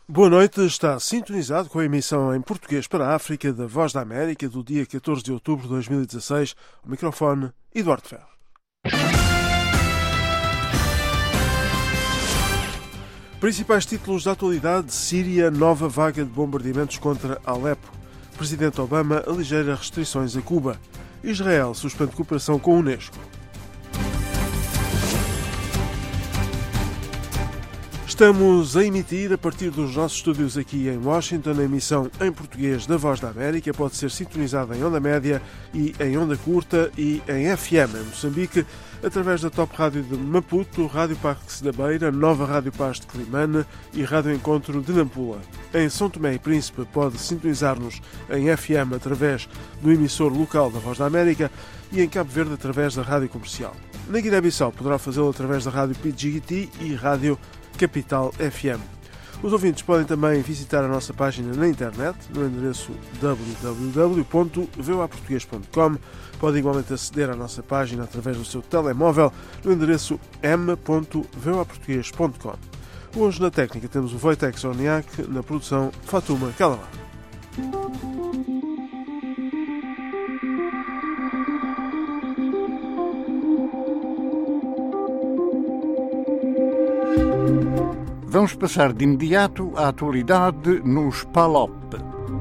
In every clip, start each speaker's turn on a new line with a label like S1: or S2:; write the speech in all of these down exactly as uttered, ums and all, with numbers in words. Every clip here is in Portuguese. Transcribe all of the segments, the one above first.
S1: Boa noite, está sintonizado com a emissão em português para a África da Voz da América do dia catorze de outubro de dois mil e dezasseis. O microfone, Eduardo Ferro. Principais títulos da atualidade: Síria, nova vaga de bombardeamentos contra Alepo. Presidente Obama aligeira restrições a Cuba. Israel suspende cooperação com a Unesco. Estamos a emitir a partir dos nossos estúdios aqui em Washington. A emissão em português da Voz da América pode ser sintonizada em onda média e em onda curta e em F M em Moçambique, através da Top Rádio de Maputo, Rádio Pax da Beira, Nova Rádio Paz de Climane e Rádio Encontro de Nampula. Em São Tomé e Príncipe pode sintonizar-nos em F M através do emissor local da Voz da América e em Cabo Verde através da Rádio Comercial. Na Guiné-Bissau poderá fazê-lo através da Rádio P G T e Rádio Capital F M. Os ouvintes podem também visitar a nossa página na internet, no endereço w w w ponto v o a português ponto com. Pode igualmente aceder à nossa página através do seu telemóvel, no endereço m ponto v o a português ponto com. Hoje na técnica temos o Wojtek Zorniak, na produção Fatuma Kalama.
S2: Vamos passar de imediato à atualidade nos P A L O P.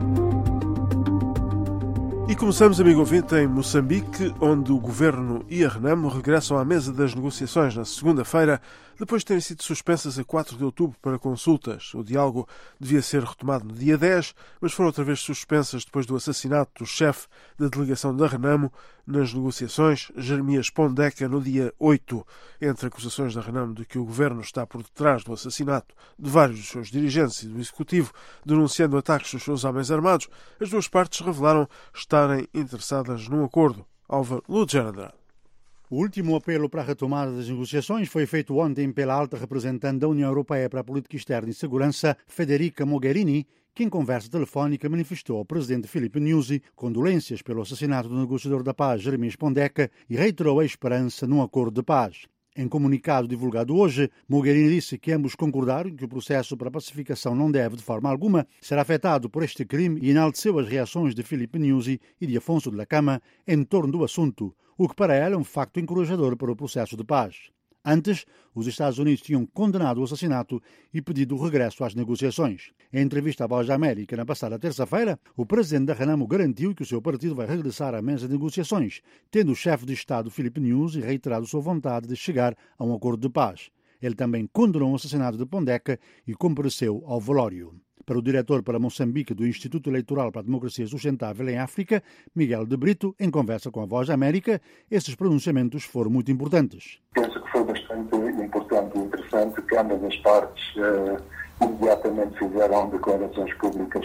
S1: E começamos, amigo ouvinte, em Moçambique, onde o Governo e a Renamo regressam à mesa das negociações na segunda-feira, depois de terem sido suspensas a quatro de outubro para consultas. O diálogo devia ser retomado no dia dez, mas foram outra vez suspensas depois do assassinato do chefe da delegação da Renamo nas negociações, Jeremias Pondeca, no dia oito. Entre acusações da Renamo de que o Governo está por detrás do assassinato de vários dos seus dirigentes e do Executivo, denunciando ataques dos seus homens armados, as duas partes revelaram estarem interessadas num acordo. Álvaro Luger Andrade.
S3: O último apelo para a retomada das negociações foi feito ontem pela alta representante da União Europeia para a Política Externa e Segurança, Federica Mogherini, que em conversa telefónica manifestou ao presidente Filipe Nyusi condolências pelo assassinato do negociador da paz, Jeremias Pondeca, e reiterou a esperança num acordo de paz. Em comunicado divulgado hoje, Mogherini disse que ambos concordaram que o processo para a pacificação não deve, de forma alguma, ser afetado por este crime e enalteceu as reações de Filipe Nyusi e de Afonso de la Cama em torno do assunto, o que para ela é um facto encorajador para o processo de paz. Antes, os Estados Unidos tinham condenado o assassinato e pedido o regresso às negociações. Em entrevista à Voz da América na passada terça-feira, o presidente da Renamo garantiu que o seu partido vai regressar à mesa de negociações, tendo o chefe de Estado, Filipe Nyusi, reiterado sua vontade de chegar a um acordo de paz. Ele também condenou o assassinato de Pondeca e compareceu ao velório. Para o diretor para Moçambique do Instituto Eleitoral para a Democracia Sustentável em África, Miguel de Brito, em conversa com a Voz da América, esses pronunciamentos foram muito importantes.
S4: Penso que foi bastante importante e interessante que ambas as partes uh, imediatamente fizeram declarações públicas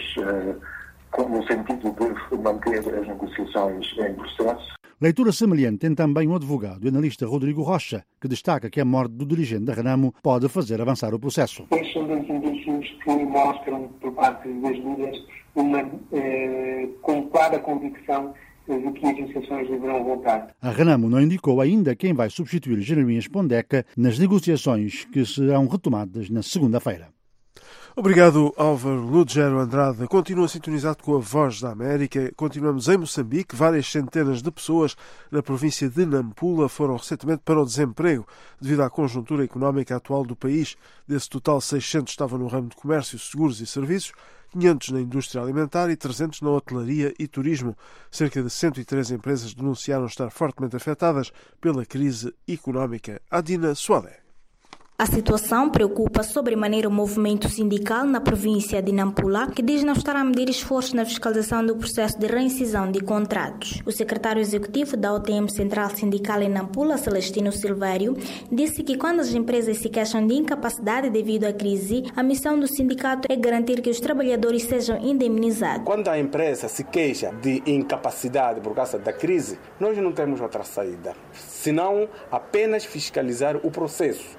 S4: uh, no sentido de manter as negociações em processo.
S3: Leitura semelhante tem também o advogado e analista Rodrigo Rocha, que destaca que a morte do dirigente da Renamo pode fazer avançar o processo.
S5: Estes são dois indícios que mostram, por parte das líderes, uma eh, com clara convicção de que as negociações deverão voltar.
S3: A Renamo não indicou ainda quem vai substituir Jeremias Pondeca nas negociações que serão retomadas na segunda-feira.
S1: Obrigado, Álvaro Lugero Andrade. Continua sintonizado com a Voz da América. Continuamos em Moçambique. Várias centenas de pessoas na província de Nampula foram recentemente para o desemprego devido à conjuntura económica atual do país. Desse total, seiscentos estavam no ramo de comércio, seguros e serviços, quinhentos na indústria alimentar e trezentos na hotelaria e turismo. Cerca de cento e três empresas denunciaram estar fortemente afetadas pela crise económica. Adina Soalé.
S6: A situação preocupa sobremaneira o movimento sindical na província de Nampula, que diz não estar a medir esforços na fiscalização do processo de reincisão de contratos. O secretário executivo da O T M Central Sindical em Nampula, Celestino Silvério, disse que quando as empresas se queixam de incapacidade devido à crise, a missão do sindicato é garantir que os trabalhadores sejam indemnizados.
S7: Quando a empresa se queixa de incapacidade por causa da crise, nós não temos outra saída, senão apenas fiscalizar o processo da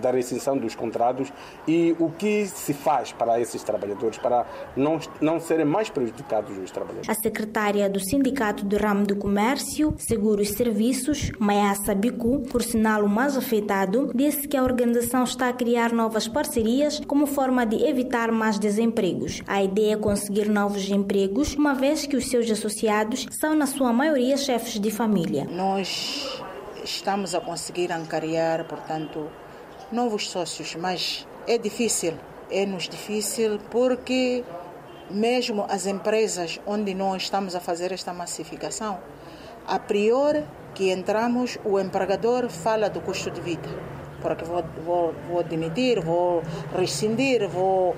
S7: da rescisão dos contratos e o que se faz para esses trabalhadores, para não, não serem mais prejudicados os trabalhadores.
S6: A secretária do Sindicato do Ramo do Comércio, Seguros e Serviços, Mayassa Bicu, por sinal o mais afetado, disse que a organização está a criar novas parcerias como forma de evitar mais desempregos. A ideia é conseguir novos empregos, uma vez que os seus associados são, na sua maioria, chefes de família.
S8: Nós estamos a conseguir angariar, portanto, novos sócios, mas é difícil, é-nos difícil porque mesmo as empresas onde nós estamos a fazer esta massificação, a priori que entramos, o empregador fala do custo de vida, porque vou, vou, vou demitir, vou rescindir, vou,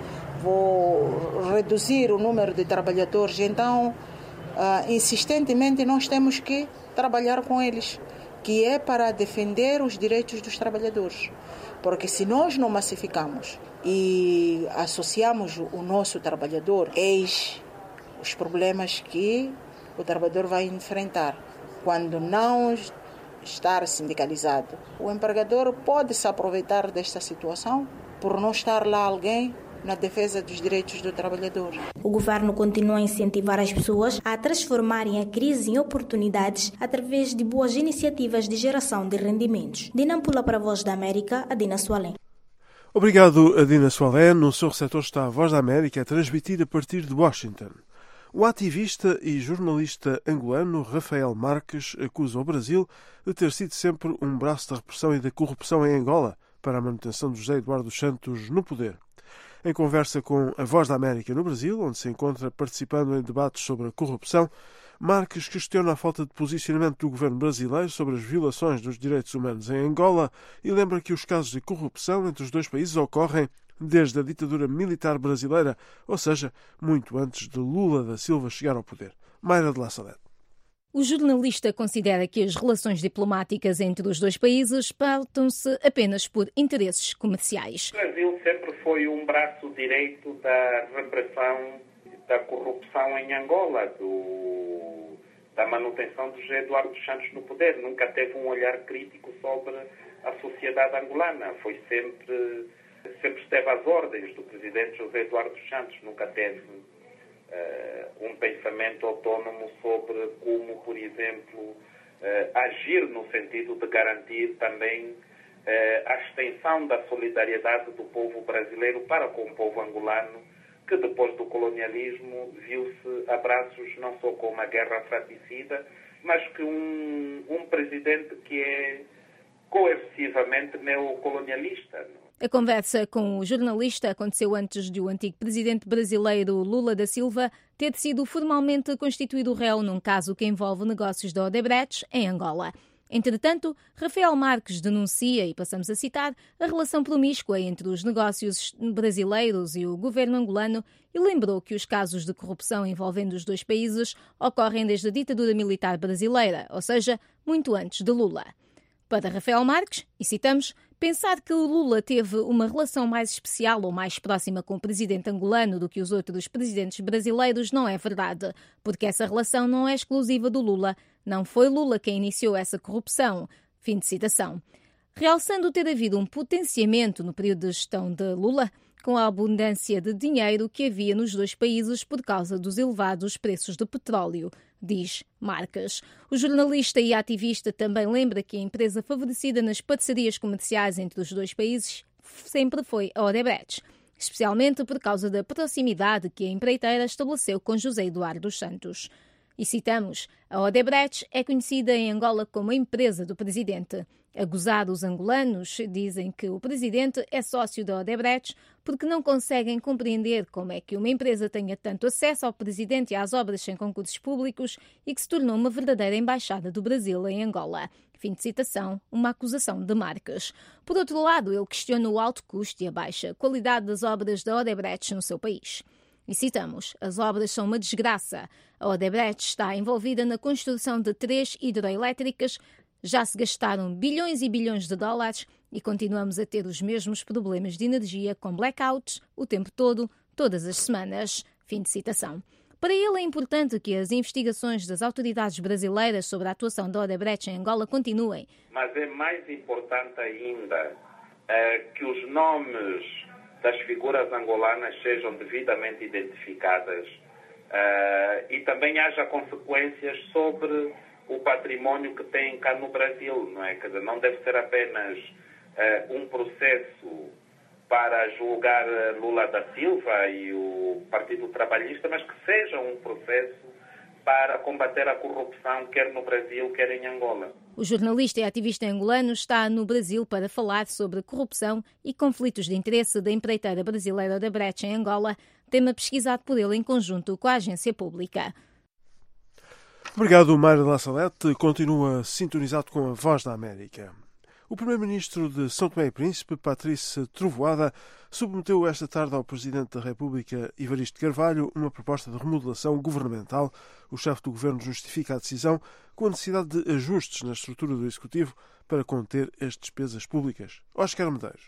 S8: vou reduzir o número de trabalhadores, então, uh, insistentemente nós temos que trabalhar com eles, que é para defender os direitos dos trabalhadores. Porque se nós não massificamos e associamos o nosso trabalhador, eis os problemas que o trabalhador vai enfrentar. Quando não estar sindicalizado, o empregador pode se aproveitar desta situação por não estar lá alguém na defesa dos direitos do trabalhador.
S6: O governo continua a incentivar as pessoas a transformarem a crise em oportunidades através de boas iniciativas de geração de rendimentos. De Nampula para a Voz da América, Adina Soalém.
S1: Obrigado, Adina Soalém. No seu receptor está a Voz da América, a transmitir a partir de Washington. O ativista e jornalista angolano Rafael Marques acusa o Brasil de ter sido sempre um braço da repressão e da corrupção em Angola para a manutenção de José Eduardo dos Santos no poder. Em conversa com a Voz da América no Brasil, onde se encontra participando em debates sobre a corrupção, Marques questiona a falta de posicionamento do governo brasileiro sobre as violações dos direitos humanos em Angola e lembra que os casos de corrupção entre os dois países ocorrem desde a ditadura militar brasileira, ou seja, muito antes de Lula da Silva chegar ao poder. Mayra de La Salete.
S9: O jornalista considera que as relações diplomáticas entre os dois países pautam-se apenas por interesses comerciais.
S10: O Brasil sempre foi um braço direito da repressão da corrupção em Angola, do, da manutenção de José Eduardo dos Santos no poder. Nunca teve um olhar crítico sobre a sociedade angolana. Foi sempre, sempre esteve às ordens do presidente José Eduardo dos Santos. Nunca teve Uh, um pensamento autónomo sobre como, por exemplo, uh, agir no sentido de garantir também uh, a extensão da solidariedade do povo brasileiro para com o povo angolano, que depois do colonialismo viu-se a braços não só com uma guerra fratricida, mas que um, um presidente que é coercivamente neocolonialista.
S9: A conversa com o jornalista aconteceu antes de o antigo presidente brasileiro Lula da Silva ter sido formalmente constituído réu num caso que envolve negócios da Odebrecht em Angola. Entretanto, Rafael Marques denuncia, e passamos a citar, a relação promíscua entre os negócios brasileiros e o governo angolano e lembrou que os casos de corrupção envolvendo os dois países ocorrem desde a ditadura militar brasileira, ou seja, muito antes de Lula. Para Rafael Marques, e citamos, pensar que o Lula teve uma relação mais especial ou mais próxima com o presidente angolano do que os outros presidentes brasileiros não é verdade, porque essa relação não é exclusiva do Lula. Não foi Lula quem iniciou essa corrupção. Fim de citação. Realçando ter havido um potenciamento no período de gestão de Lula, com a abundância de dinheiro que havia nos dois países por causa dos elevados preços do petróleo, diz Marques. O jornalista e ativista também lembra que a empresa favorecida nas parcerias comerciais entre os dois países sempre foi a Odebrecht, especialmente por causa da proximidade que a empreiteira estabeleceu com José Eduardo dos Santos. E citamos, a Odebrecht é conhecida em Angola como a empresa do presidente. A gozar, os angolanos dizem que o presidente é sócio da Odebrecht porque não conseguem compreender como é que uma empresa tenha tanto acesso ao presidente e às obras sem concursos públicos e que se tornou uma verdadeira embaixada do Brasil em Angola. Fim de citação, uma acusação de Marques. Por outro lado, ele questiona o alto custo e a baixa qualidade das obras da Odebrecht no seu país. E citamos, as obras são uma desgraça. A Odebrecht está envolvida na construção de três hidroelétricas. Já se gastaram bilhões e bilhões de dólares e continuamos a ter os mesmos problemas de energia com blackouts o tempo todo, todas as semanas. Fim de citação. Para ele é importante que as investigações das autoridades brasileiras sobre a atuação da Odebrecht em Angola continuem.
S10: Mas é mais importante ainda que os nomes das figuras angolanas sejam devidamente identificadas e também haja consequências sobre o património que tem cá no Brasil, não é? Quer dizer, não deve ser apenas um processo para julgar Lula da Silva e o Partido Trabalhista, mas que seja um processo para combater a corrupção, quer no Brasil, quer em Angola.
S9: O jornalista e ativista angolano está no Brasil para falar sobre corrupção e conflitos de interesse da empreiteira brasileira Odebrecht em Angola, tema pesquisado por ele em conjunto com a agência pública.
S1: Obrigado, Mário La Salete. Continua sintonizado com a Voz da América. O primeiro-ministro de São Tomé e Príncipe, Patrício Trovoada, submeteu esta tarde ao Presidente da República, Evaristo Carvalho, uma proposta de remodelação governamental. O chefe do governo justifica a decisão com a necessidade de ajustes na estrutura do Executivo para conter as despesas públicas. Oscar Medeiros.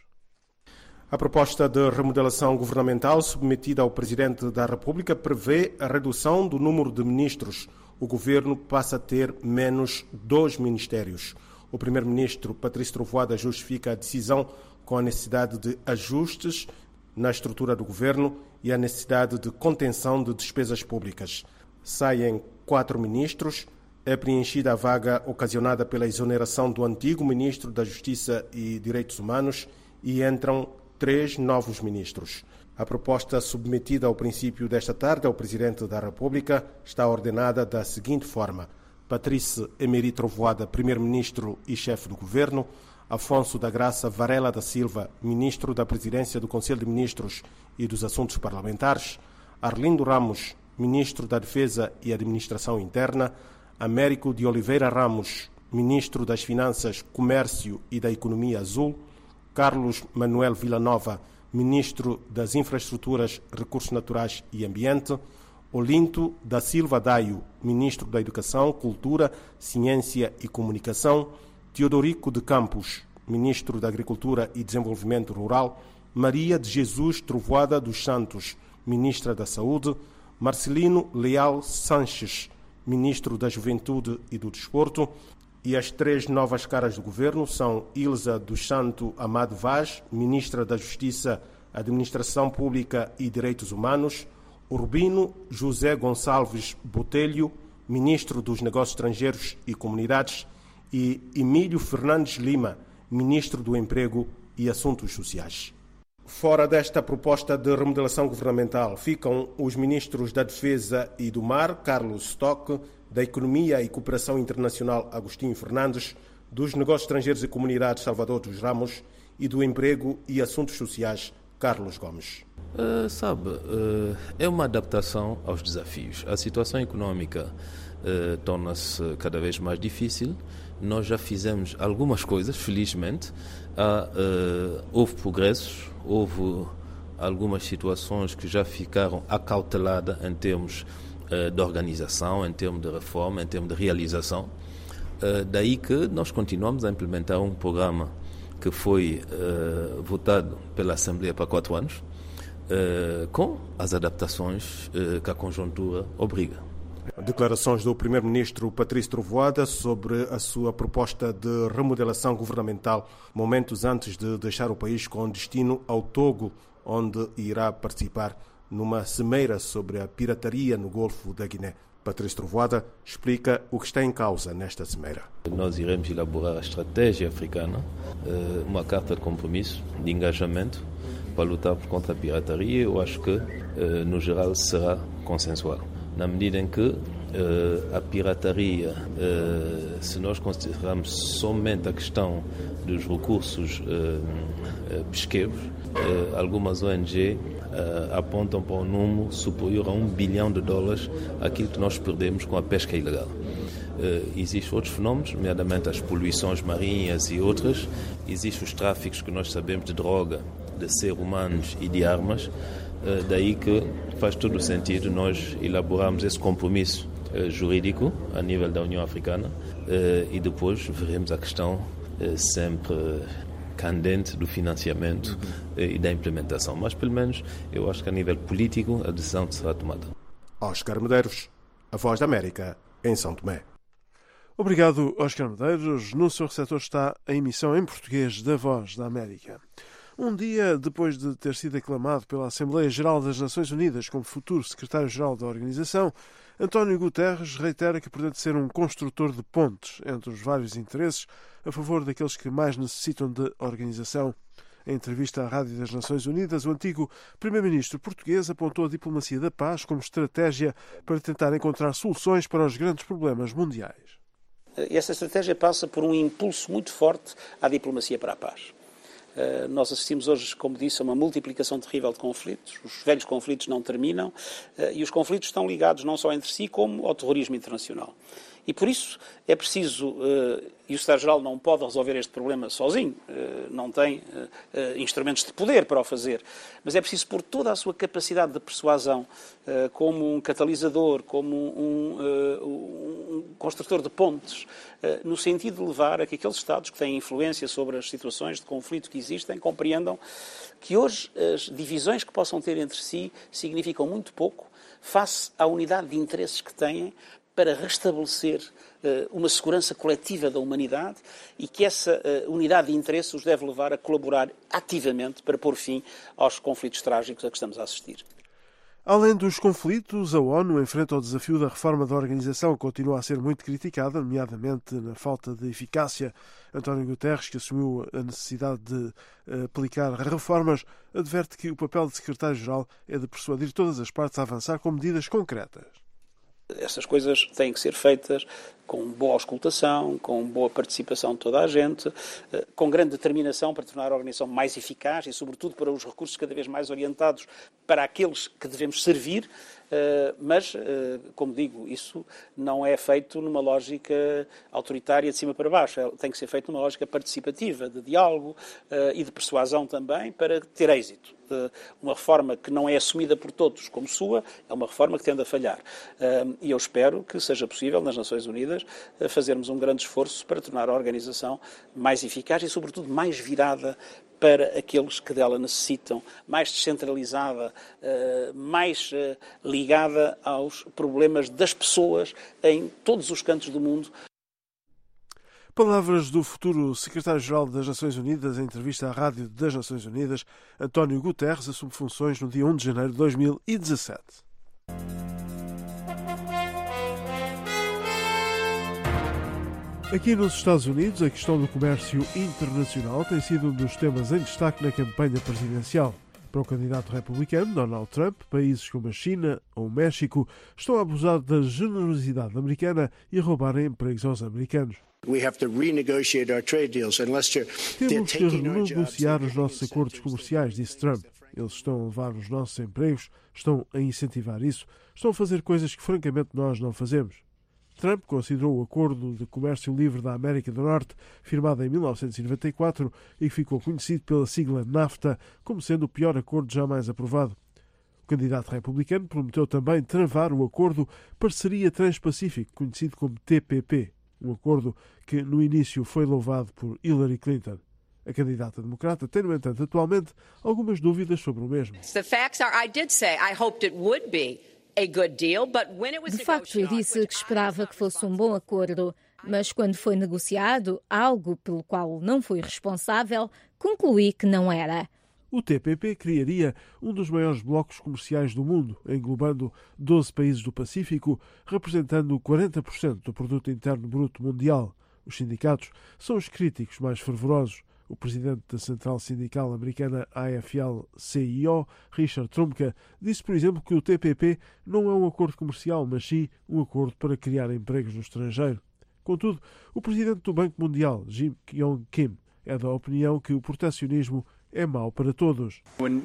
S11: A proposta de remodelação governamental submetida ao Presidente da República prevê a redução do número de ministros. O governo passa a ter menos dois ministérios. O primeiro-ministro, Patrício Trovoada, justifica a decisão com a necessidade de ajustes na estrutura do governo e a necessidade de contenção de despesas públicas. Saem quatro ministros, é preenchida a vaga ocasionada pela exoneração do antigo ministro da Justiça e Direitos Humanos e entram três novos ministros. A proposta submetida ao princípio desta tarde ao Presidente da República está ordenada da seguinte forma: Patrício Emery Trovoada, primeiro-ministro e chefe do governo; Afonso da Graça Varela da Silva, ministro da Presidência do Conselho de Ministros e dos Assuntos Parlamentares; Arlindo Ramos, ministro da Defesa e Administração Interna; Américo de Oliveira Ramos, ministro das Finanças, Comércio e da Economia Azul; Carlos Manuel Villanova, ministro das Infraestruturas, Recursos Naturais e Ambiente; Olinto da Silva Daio, ministro da Educação, Cultura, Ciência e Comunicação; Teodorico de Campos, ministro da Agricultura e Desenvolvimento Rural; Maria de Jesus Trovoada dos Santos, ministra da Saúde; Marcelino Leal Sanches, ministro da Juventude e do Desporto. E as três novas caras do governo são Ilza dos Santos Amado Vaz, ministra da Justiça, Administração Pública e Direitos Humanos; Urbino José Gonçalves Botelho, ministro dos Negócios Estrangeiros e Comunidades; e Emílio Fernandes Lima, ministro do Emprego e Assuntos Sociais. Fora desta proposta de remodelação governamental ficam os ministros da Defesa e do Mar, Carlos Stock, da Economia e Cooperação Internacional, Agostinho Fernandes, dos Negócios Estrangeiros e Comunidades, Salvador dos Ramos, e do Emprego e Assuntos Sociais, Carlos Gomes.
S12: Uh, sabe, uh, é uma adaptação aos desafios. A situação económica uh, torna-se cada vez mais difícil. Nós já fizemos algumas coisas, felizmente. Há, uh, houve progressos, houve algumas situações que já ficaram acauteladas em termos uh, de organização, em termos de reforma, em termos de realização. Uh, daí que nós continuamos a implementar um programa que foi uh, votado pela Assembleia para quatro anos, uh, com as adaptações uh, que a conjuntura obriga.
S11: Declarações do primeiro-ministro Patrício Trovoada sobre a sua proposta de remodelação governamental, momentos antes de deixar o país com destino ao Togo, onde irá participar numa cimeira sobre a pirataria no Golfo da Guiné. Patrício Trovoada explica o que está em causa nesta cimeira.
S12: Nós iremos elaborar a estratégia africana, uma carta de compromisso, de engajamento para lutar contra a pirataria. Eu acho que, no geral, será consensual. Na medida em que uh, a pirataria, uh, se nós considerarmos somente a questão dos recursos uh, uh, pesqueiros, uh, algumas O N G uh, apontam para um número superior a um bilhão de dólares aquilo que nós perdemos com a pesca ilegal. Uh, existem outros fenómenos, nomeadamente as poluições marinhas e outras. Existem os tráficos que nós sabemos de droga, de seres humanos e de armas. Uh, daí que faz todo o sentido nós elaborarmos esse compromisso uh, jurídico a nível da União Africana uh, e depois veremos a questão uh, sempre candente do financiamento uh, e da implementação. Mas, pelo menos, eu acho que a nível político a decisão será tomada.
S11: Oscar Medeiros, a Voz da América, em São Tomé.
S1: Obrigado, Oscar Medeiros. No seu receptor está a emissão em português da Voz da América. Um dia depois de ter sido aclamado pela Assembleia Geral das Nações Unidas como futuro secretário-geral da organização, António Guterres reitera que pretende ser um construtor de pontes entre os vários interesses a favor daqueles que mais necessitam de organização. Em entrevista à Rádio das Nações Unidas, o antigo primeiro-ministro português apontou a diplomacia da paz como estratégia para tentar encontrar soluções para os grandes problemas mundiais.
S13: Essa estratégia passa por um impulso muito forte à diplomacia para a paz. Uh, nós assistimos hoje, como disse, a uma multiplicação terrível de conflitos. Os velhos conflitos não terminam uh, e os conflitos estão ligados não só entre si, como ao terrorismo internacional. E por isso é preciso, uh, e o Secretário-Geral não pode resolver este problema sozinho, uh, não tem uh, uh, instrumentos de poder para o fazer, mas é preciso pôr toda a sua capacidade de persuasão uh, como um catalisador, como um, uh, um construtor de pontes, uh, no sentido de levar a que aqueles Estados que têm influência sobre as situações de conflito que existem compreendam que hoje as divisões que possam ter entre si significam muito pouco face à unidade de interesses que têm para restabelecer uh, uma segurança coletiva da humanidade e que essa uh, unidade de interesses os deve levar a colaborar ativamente para pôr fim aos conflitos trágicos a que estamos a assistir.
S1: Além dos conflitos, a ONU enfrenta o desafio da reforma da organização, que continua a ser muito criticada, nomeadamente na falta de eficácia. António Guterres, que assumiu a necessidade de aplicar reformas, adverte que o papel de secretário-geral é de persuadir todas as partes a avançar com medidas concretas.
S13: Essas coisas têm que ser feitas com boa auscultação, com boa participação de toda a gente, com grande determinação para tornar a organização mais eficaz e, sobretudo, para os recursos cada vez mais orientados para aqueles que devemos servir, mas, como digo, isso não é feito numa lógica autoritária de cima para baixo, tem que ser feito numa lógica participativa, de diálogo e de persuasão também, para ter êxito. Uma reforma que não é assumida por todos como sua, é uma reforma que tende a falhar. E eu espero que seja possível, nas Nações Unidas, fazermos um grande esforço para tornar a organização mais eficaz e, sobretudo, mais virada para aqueles que dela necessitam, mais descentralizada, mais ligada aos problemas das pessoas em todos os cantos do mundo.
S1: Palavras do futuro secretário-geral das Nações Unidas em entrevista à Rádio das Nações Unidas. António Guterres assume funções no dia um de janeiro de dois mil e dezassete. Aqui nos Estados Unidos, a questão do comércio internacional tem sido um dos temas em destaque na campanha presidencial. Para o candidato republicano, Donald Trump, países como a China ou o México estão a abusar da generosidade americana e a roubarem empregos aos americanos. Temos que renegociar os nossos acordos comerciais, disse Trump. Eles estão a levar os nossos empregos, estão a incentivar isso, estão a fazer coisas que francamente nós não fazemos. Trump considerou o Acordo de Comércio Livre da América do Norte, firmado em mil novecentos e noventa e quatro e que ficou conhecido pela sigla NAFTA, como sendo o pior acordo jamais aprovado. O candidato republicano prometeu também travar o Acordo Parceria Transpacífico, conhecido como T P P, um acordo que no início foi louvado por Hillary Clinton. A candidata democrata tem, no entanto, atualmente algumas dúvidas sobre o mesmo.
S14: The facts are, I did say I hoped it would be.
S9: De facto, eu disse que esperava que fosse um bom acordo, mas quando foi negociado, algo pelo qual não fui responsável, concluí que não era.
S1: O T P P criaria um dos maiores blocos comerciais do mundo, englobando doze países do Pacífico, representando quarenta por cento do produto interno bruto mundial. Os sindicatos são os críticos mais fervorosos. O presidente da Central Sindical Americana A F L C I O, Richard Trumka, disse, por exemplo, que o T P P não é um acordo comercial, mas sim um acordo para criar empregos no estrangeiro. Contudo, o presidente do Banco Mundial, Jim Yong Kim, é da opinião que o protecionismo é mau para todos.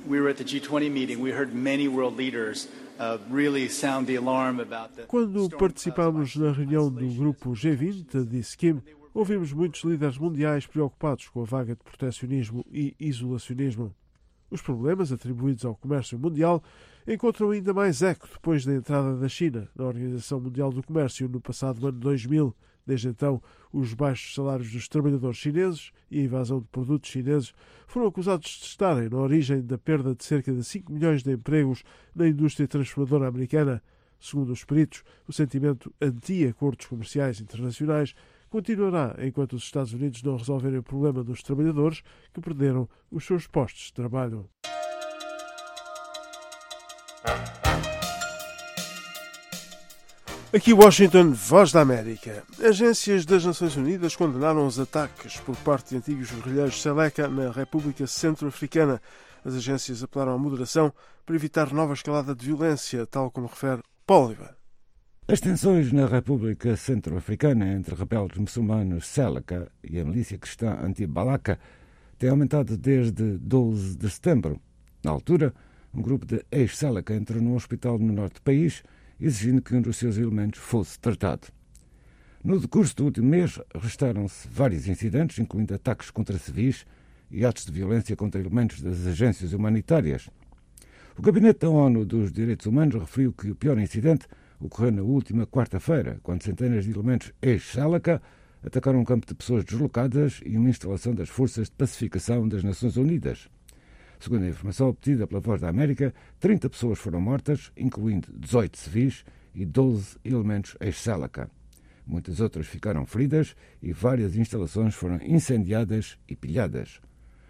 S1: Quando participámos na reunião do grupo G vinte, disse Kim, ouvimos muitos líderes mundiais preocupados com a vaga de protecionismo e isolacionismo. Os problemas atribuídos ao comércio mundial encontram ainda mais eco depois da entrada da China na Organização Mundial do Comércio no passado ano dois mil. Desde então, os baixos salários dos trabalhadores chineses e a invasão de produtos chineses foram acusados de estarem na origem da perda de cerca de cinco milhões de empregos na indústria transformadora americana. Segundo os peritos, o sentimento anti-acordos comerciais internacionais continuará enquanto os Estados Unidos não resolverem o problema dos trabalhadores que perderam os seus postos de trabalho. Aqui Washington, Voz da América. Agências das Nações Unidas condenaram os ataques por parte de antigos guerrilheiros Seleka na República Centro-Africana. As agências apelaram à moderação para evitar nova escalada de violência, tal como refere Paulo Oliveira.
S15: As tensões na República Centro-Africana entre rebeldes muçulmanos Seleka e a milícia cristã anti-Balaka têm aumentado desde doze de setembro. Na altura, um grupo de ex-Seleka entrou num hospital no norte do país, exigindo que um dos seus elementos fosse tratado. No decurso do último mês, registaram-se vários incidentes, incluindo ataques contra civis e atos de violência contra elementos das agências humanitárias. O Gabinete da ONU dos Direitos Humanos referiu que o pior incidente ocorreu na última quarta-feira, quando centenas de elementos ex-Seleka atacaram um campo de pessoas deslocadas e uma instalação das Forças de Pacificação das Nações Unidas. Segundo a informação obtida pela Voz da América, trinta pessoas foram mortas, incluindo dezoito civis e doze elementos ex-Seleka. Muitas outras ficaram feridas e várias instalações foram incendiadas e pilhadas.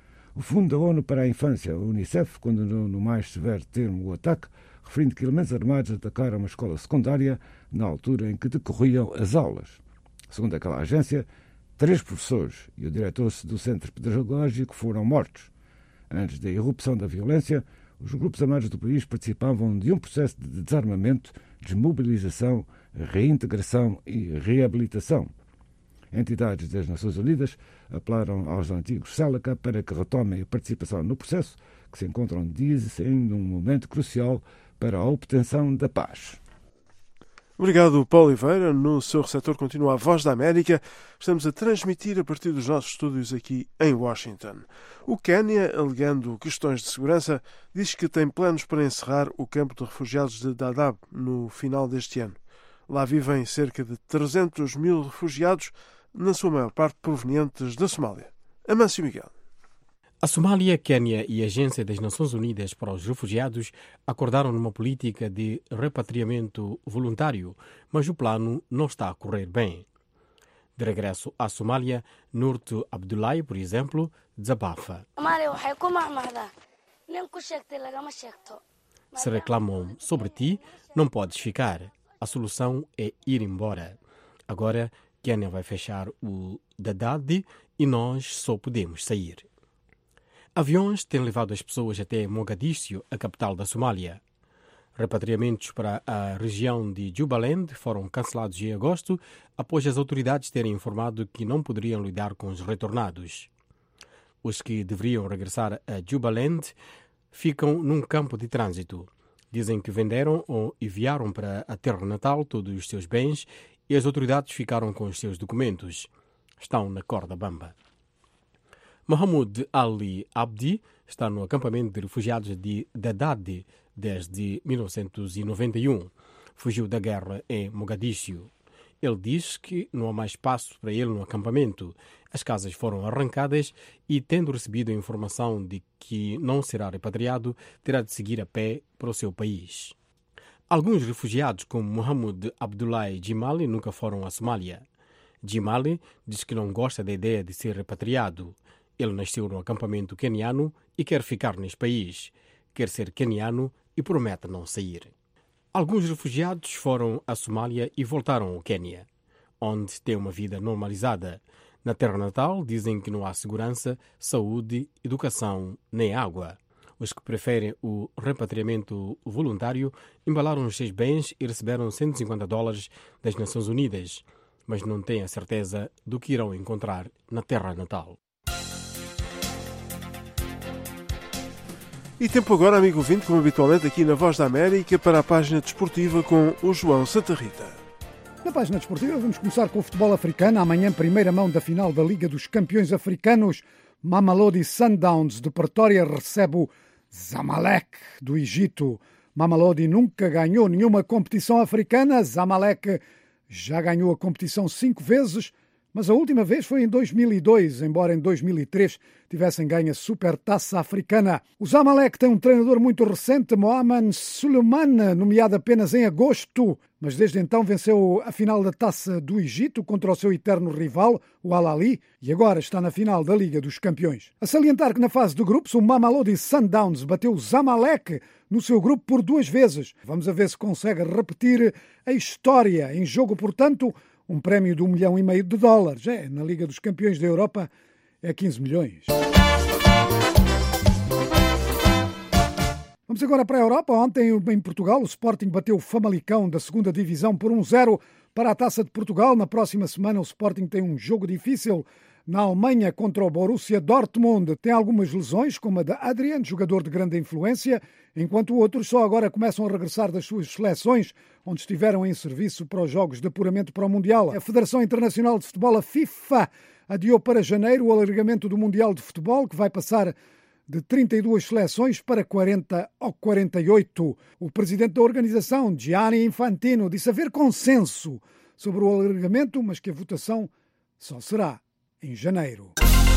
S15: O Fundo da ONU para a Infância, a Unicef, condenou no mais severo termo o ataque, referindo que elementos armados atacaram uma escola secundária na altura em que decorriam as aulas. Segundo aquela agência, três professores e o diretor do centro pedagógico foram mortos. Antes da irrupção da violência, os grupos armados do país participavam de um processo de desarmamento, desmobilização, reintegração e reabilitação. Entidades das Nações Unidas apelaram aos antigos Seleka para que retomem a participação no processo, que se encontram, dizem, num momento crucial para a obtenção da paz.
S1: Obrigado, Paulo Oliveira. No seu receptor continua a Voz da América. Estamos a transmitir a partir dos nossos estúdios aqui em Washington. O Quênia, alegando questões de segurança, diz que tem planos para encerrar o campo de refugiados de Dadaab no final deste ano. Lá vivem cerca de trezentos mil refugiados, na sua maior parte provenientes da Somália. Amâncio Miguel.
S16: A Somália, Quênia e a Agência das Nações Unidas para os Refugiados acordaram numa política de repatriamento voluntário, mas o plano não está a correr bem. De regresso à Somália, Nurto Abdullahi, por exemplo, desabafa. Se reclamam sobre ti, não podes ficar. A solução é ir embora. Agora, Quênia vai fechar o Dadaab e nós só podemos sair. Aviões têm levado as pessoas até Mogadíscio, a capital da Somália. Repatriamentos para a região de Jubaland foram cancelados em agosto, após as autoridades terem informado que não poderiam lidar com os retornados. Os que deveriam regressar a Jubaland ficam num campo de trânsito. Dizem que venderam ou enviaram para a terra natal todos os seus bens e as autoridades ficaram com os seus documentos. Estão na corda bamba. Mohamed Ali Abdi está no acampamento de refugiados de Dadaab desde mil novecentos e noventa e um. Fugiu da guerra em Mogadíscio. Ele diz que não há mais espaço para ele no acampamento. As casas foram arrancadas e, tendo recebido a informação de que não será repatriado, terá de seguir a pé para o seu país. Alguns refugiados, como Mohamed Abdullahi Jimali, nunca foram à Somália. Jimali diz que não gosta da ideia de ser repatriado. Ele nasceu no acampamento queniano e quer ficar neste país. Quer ser queniano e promete não sair. Alguns refugiados foram à Somália e voltaram ao Quênia, onde têm uma vida normalizada. Na terra natal, dizem que não há segurança, saúde, educação nem água. Os que preferem o repatriamento voluntário embalaram os seus bens e receberam cento e cinquenta dólares das Nações Unidas, mas não têm a certeza do que irão encontrar na terra natal.
S1: E tempo agora, amigo ouvinte, como habitualmente aqui na Voz da América, para a página desportiva com o João Santa Rita.
S3: Na página desportiva vamos começar com o futebol africano. Amanhã, primeira mão da final da Liga dos Campeões Africanos. Mamelodi Sundowns de Pretória recebe o Zamalek do Egito. Mamelodi nunca ganhou nenhuma competição africana. Zamalek já ganhou a competição cinco vezes.
S17: Mas a última vez foi em dois mil e dois, embora em dois mil e três tivessem ganho a Supertaça Africana. O Zamalek tem um treinador muito recente, Mohamed Suleiman, nomeado apenas em agosto, mas desde então venceu a final da Taça do Egito contra o seu eterno rival, o Al Ahly, e agora está na final da Liga dos Campeões. A salientar que na fase de grupos o Mamelodi Sundowns bateu o Zamalek no seu grupo por duas vezes. Vamos a ver se consegue repetir a história. Em jogo, portanto, um prémio de um milhão e meio de dólares. É, na Liga dos Campeões da Europa é quinze milhões. Vamos agora para a Europa. Ontem, em Portugal, o Sporting bateu o Famalicão da segunda Divisão por um zero para a Taça de Portugal. Na próxima semana, o Sporting tem um jogo difícil na Alemanha contra o Borussia Dortmund. Tem algumas lesões, como a de Adrian, jogador de grande influência, enquanto outros só agora começam a regressar das suas seleções, onde estiveram em serviço para os jogos de apuramento para o Mundial. A Federação Internacional de Futebol, a FIFA, adiou para janeiro o alargamento do Mundial de Futebol, que vai passar de trinta e duas seleções para quarenta ou quarenta e oito. O presidente da organização, Gianni Infantino, disse haver consenso sobre o alargamento, mas que a votação só será em janeiro.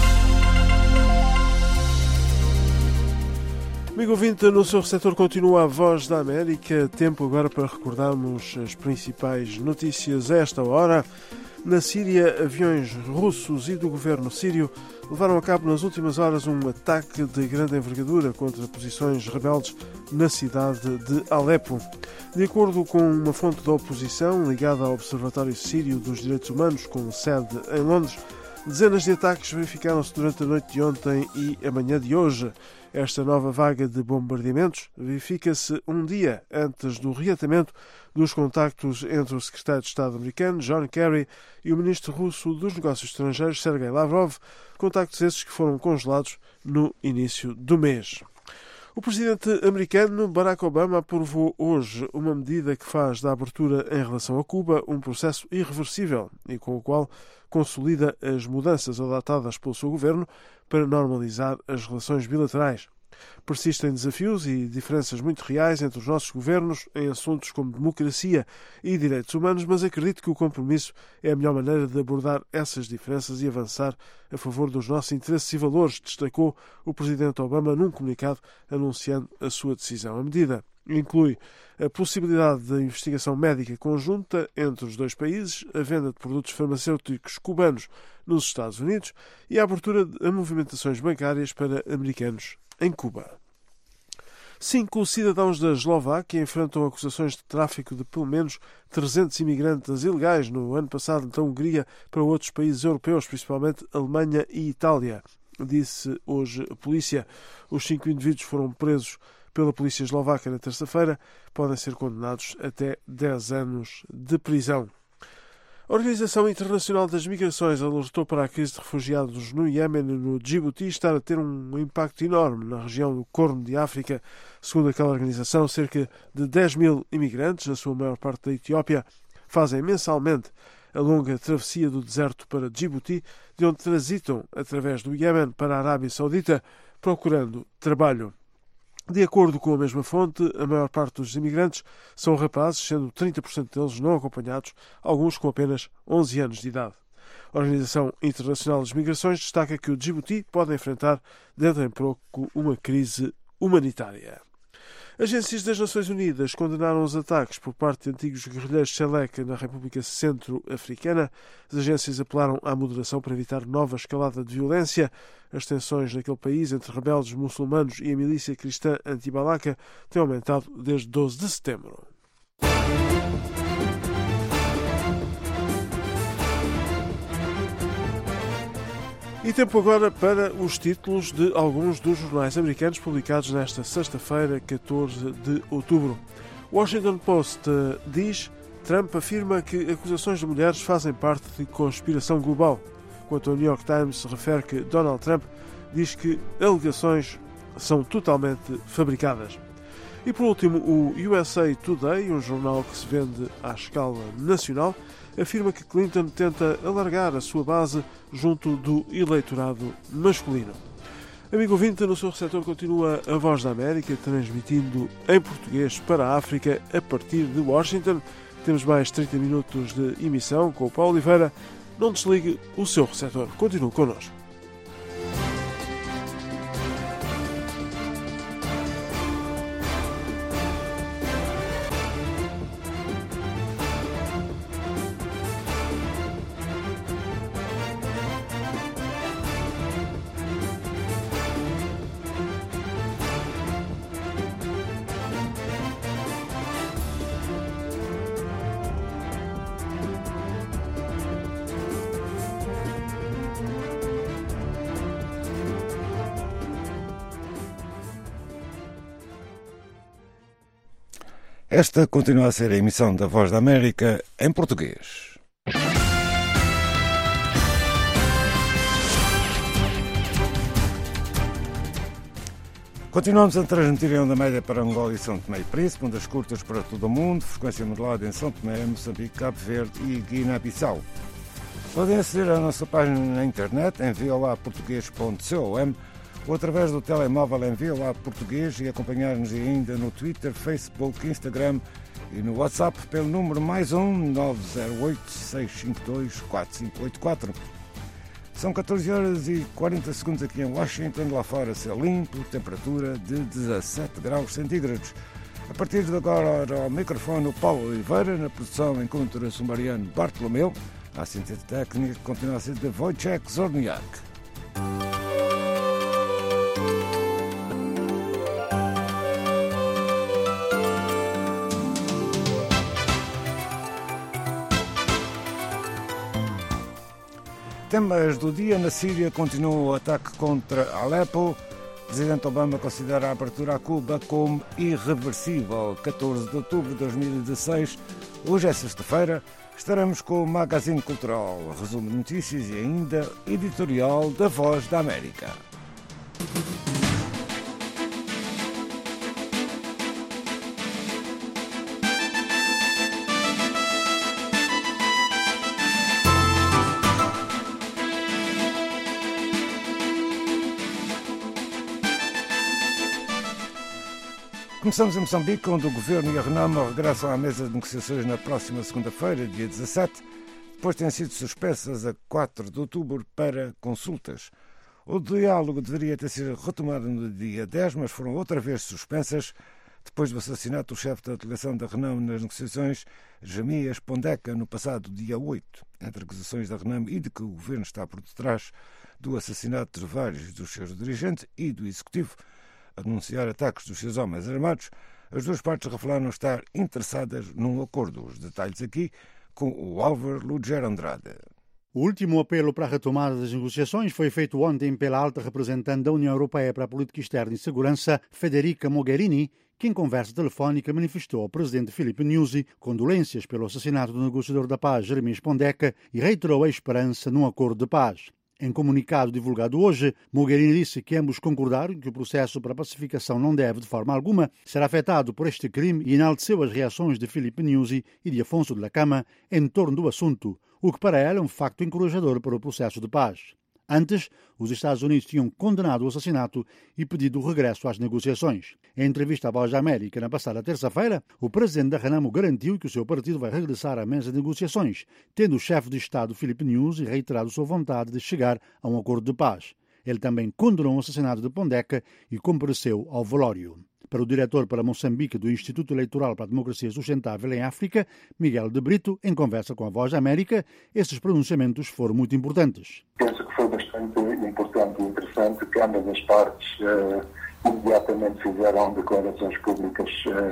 S1: Amigo ouvinte, no seu receptor continua a Voz da América. Tempo agora para recordarmos as principais notícias a esta hora. Na Síria, aviões russos e do governo sírio levaram a cabo nas últimas horas um ataque de grande envergadura contra posições rebeldes na cidade de Alepo. De acordo com uma fonte da oposição ligada ao Observatório Sírio dos Direitos Humanos, com sede em Londres, dezenas de ataques verificaram-se durante a noite de ontem e a manhã de hoje. Esta nova vaga de bombardeamentos verifica-se um dia antes do reatamento dos contactos entre o secretário de Estado americano, John Kerry, e o ministro russo dos Negócios Estrangeiros, Sergei Lavrov, contactos esses que foram congelados no início do mês. O presidente americano Barack Obama aprovou hoje uma medida que faz da abertura em relação a Cuba um processo irreversível e com o qual consolida as mudanças adotadas pelo seu governo para normalizar as relações bilaterais. Persistem desafios e diferenças muito reais entre os nossos governos em assuntos como democracia e direitos humanos, mas acredito que o compromisso é a melhor maneira de abordar essas diferenças e avançar a favor dos nossos interesses e valores, destacou o presidente Obama num comunicado anunciando a sua decisão. A medida inclui a possibilidade de investigação médica conjunta entre os dois países, a venda de produtos farmacêuticos cubanos nos Estados Unidos e a abertura a movimentações bancárias para americanos em Cuba. Cinco cidadãos da Eslováquia enfrentam acusações de tráfico de pelo menos trezentos imigrantes ilegais no ano passado da Hungria para outros países europeus, principalmente Alemanha e Itália, disse hoje a polícia. Os cinco indivíduos foram presos pela polícia eslovaca na terça-feira, podem ser condenados até dez anos de prisão. A Organização Internacional das Migrações alertou para a crise de refugiados no Iémen e no Djibouti estar a ter um impacto enorme na região do Corno de África. Segundo aquela organização, cerca de dez mil imigrantes, na sua maior parte da Etiópia, fazem mensalmente a longa travessia do deserto para Djibouti, de onde transitam através do Iémen para a Arábia Saudita, procurando trabalho. De acordo com a mesma fonte, a maior parte dos imigrantes são rapazes, sendo trinta por cento deles não acompanhados, alguns com apenas onze anos de idade. A Organização Internacional das Migrações destaca que o Djibouti pode enfrentar dentro em pouco uma crise humanitária. Agências das Nações Unidas condenaram os ataques por parte de antigos guerrilheiros Seleka na República Centro-Africana. As agências apelaram à moderação para evitar nova escalada de violência. As tensões naquele país entre rebeldes muçulmanos e a milícia cristã anti-Balaka têm aumentado desde doze de setembro. E tempo agora para os títulos de alguns dos jornais americanos publicados nesta sexta-feira, catorze de outubro. O Washington Post diz: Trump afirma que acusações de mulheres fazem parte de conspiração global. Quanto ao New York Times, refere que Donald Trump diz que alegações são totalmente fabricadas. E por último, o U S A Today, um jornal que se vende à escala nacional, afirma que Clinton tenta alargar a sua base junto do eleitorado masculino. Amigo ouvinte, no seu receptor continua a Voz da América, transmitindo em português para a África a partir de Washington. Temos mais trinta minutos de emissão com o Paulo Oliveira. Não desligue o seu receptor. Continue connosco.
S15: Esta continua a ser a emissão da Voz da América em português. Continuamos a transmitir em onda média para Angola e São Tomé e Príncipe, ondas curtas para todo o mundo, frequência modulada em São Tomé, Moçambique, Cabo Verde e Guiné-Bissau. Podem aceder à nossa página na internet em v o a português ponto com ou através do telemóvel em V O A Português e acompanhar-nos ainda no Twitter, Facebook, Instagram e no WhatsApp pelo número mais um nove zero oito, seis cinco dois, quatro cinco oito quatro. São catorze horas e quarenta segundos aqui em Washington, lá fora céu limpo, temperatura de dezassete graus centígrados. A partir de agora ao microfone o Paulo Oliveira, na produção encontra-se o Mariano Bartolomeu, a assistente técnica continua a ser de Wojciech Zorniak. Temas do dia: na Síria continua o ataque contra Alepo. O presidente Obama considera a abertura a Cuba como irreversível. catorze de outubro de dois mil e dezesseis, hoje é sexta-feira, estaremos com o Magazine Cultural, resumo de notícias e ainda editorial da Voz da América. Começamos em Moçambique, onde o Governo e a Renamo regressam à mesa de negociações na próxima segunda-feira, dia dezassete, depois de terem sido suspensas a quatro de outubro para consultas. O diálogo deveria ter sido retomado no dia dez, mas foram outra vez suspensas depois do assassinato do chefe da delegação da Renamo nas negociações, Jamias Pondeca, no passado dia oito. Entre acusações da Renamo e de que o Governo está por detrás do assassinato de vários dos seus dirigentes e do Executivo a denunciar ataques dos seus homens armados, as duas partes revelaram estar interessadas num acordo. Os detalhes aqui com o Álvaro Luger Andrade.
S3: O último apelo para a retomada das negociações foi feito ontem pela alta representante da União Europeia para a Política Externa e Segurança, Federica Mogherini, que em conversa telefónica manifestou ao presidente Filipe Nyusi condolências pelo assassinato do negociador da paz, Jeremias Pondeca, e reiterou a esperança num acordo de paz. Em comunicado divulgado hoje, Mogherini disse que ambos concordaram que o processo para a pacificação não deve, de forma alguma, ser afetado por este crime e enalteceu as reações de Filipe Nyusi e de Afonso de la Cama em torno do assunto, o que para ela é um facto encorajador para o processo de paz. Antes, os Estados Unidos tinham condenado o assassinato e pedido o regresso às negociações. Em entrevista à Voz da América na passada terça-feira, o presidente da Renamo garantiu que o seu partido vai regressar à mesa de negociações, tendo o chefe de Estado, Filipe Nyusi, reiterado sua vontade de chegar a um acordo de paz. Ele também condenou o assassinato de Pondeca e compareceu ao velório. Para o diretor para Moçambique do Instituto Eleitoral para a Democracia Sustentável em África, Miguel de Brito, em conversa com a Voz da América, esses pronunciamentos foram muito importantes.
S4: Penso que foi bastante importante e interessante que ambas as partes uh, imediatamente fizeram declarações públicas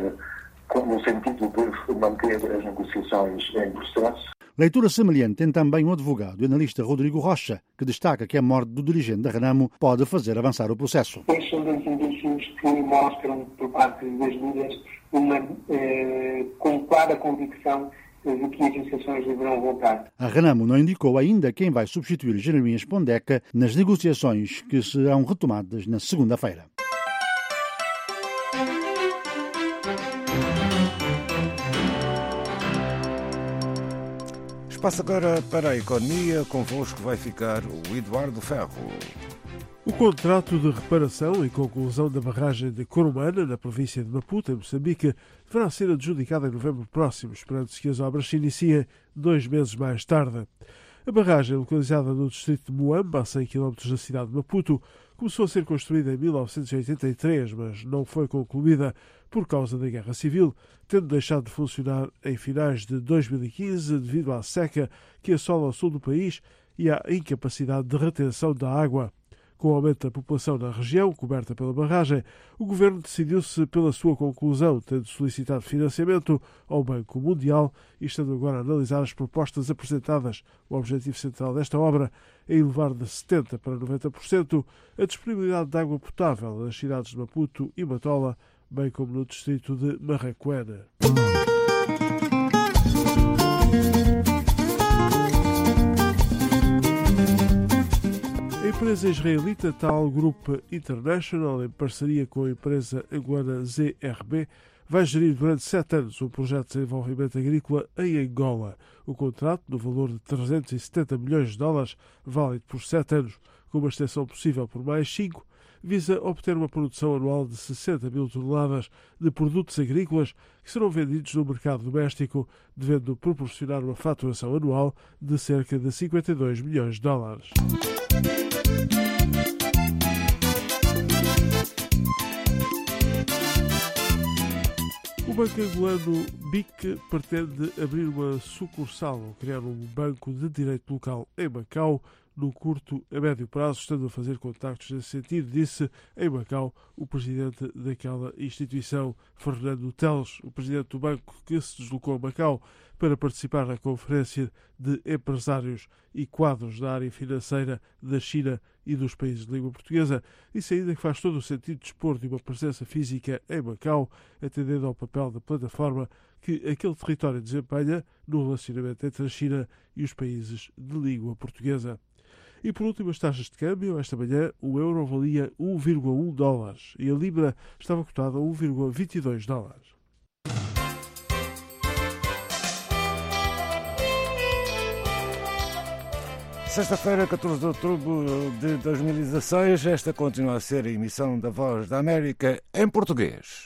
S4: uh, no sentido de manter as negociações em processo.
S3: Leitura semelhante tem também o advogado e analista Rodrigo Rocha, que destaca que a morte do dirigente da Renamo pode fazer avançar o processo.
S5: Estes são dois indícios que mostram, por parte das líderes, uma eh, com clara convicção de que as negociações deverão voltar.
S3: A Renamo não indicou ainda quem vai substituir Jeremias Pondeca nas negociações que serão retomadas na segunda-feira.
S15: Passa agora para a economia, convosco vai ficar o Eduardo Ferro.
S1: O contrato de reparação e conclusão da barragem de Corumana, na província de Maputo, em Moçambique, deverá ser adjudicado em novembro próximo, esperando-se que as obras se iniciem dois meses mais tarde. A barragem, localizada no distrito de Muamba, a cem quilómetros da cidade de Maputo, começou a ser construída em mil novecentos e oitenta e três, mas não foi concluída por causa da Guerra Civil, tendo deixado de funcionar em finais de dois mil e quinze devido à seca que assola o sul do país e à incapacidade de retenção da água. Com o aumento da população na região, coberta pela barragem, o governo decidiu-se pela sua conclusão, tendo solicitado financiamento ao Banco Mundial e estando agora a analisar as propostas apresentadas. O objetivo central desta obra é elevar de setenta por cento para noventa por cento a disponibilidade de água potável nas cidades de Maputo e Matola, bem como no distrito de Marraquena. A empresa israelita Tal Group International, em parceria com a empresa angolana Z R B, vai gerir durante sete anos um projeto de desenvolvimento agrícola em Angola. O contrato, no valor de trezentos e setenta milhões de dólares, válido por sete anos, com uma extensão possível por mais cinco, visa obter uma produção anual de sessenta mil toneladas de produtos agrícolas que serão vendidos no mercado doméstico, devendo proporcionar uma faturação anual de cerca de cinquenta e dois milhões de dólares. O banco angolano B I C pretende abrir uma sucursal ou criar um banco de direito local em Macau no curto a médio prazo, estando a fazer contactos nesse sentido, disse em Macau o presidente daquela instituição, Fernando Teles, o presidente do banco que se deslocou a Macau para participar na conferência de empresários e quadros da área financeira da China e dos países de língua portuguesa. Disse ainda que faz todo o sentido dispor de uma presença física em Macau, atendendo ao papel da plataforma que aquele território desempenha no relacionamento entre a China e os países de língua portuguesa. E por último, as taxas de câmbio. Esta manhã o euro valia um vírgula um dólares e a libra estava cotada a um vírgula vinte e dois dólares.
S15: Sexta-feira, catorze de outubro de dois mil e dezasseis, esta continua a ser a emissão da Voz da América em português.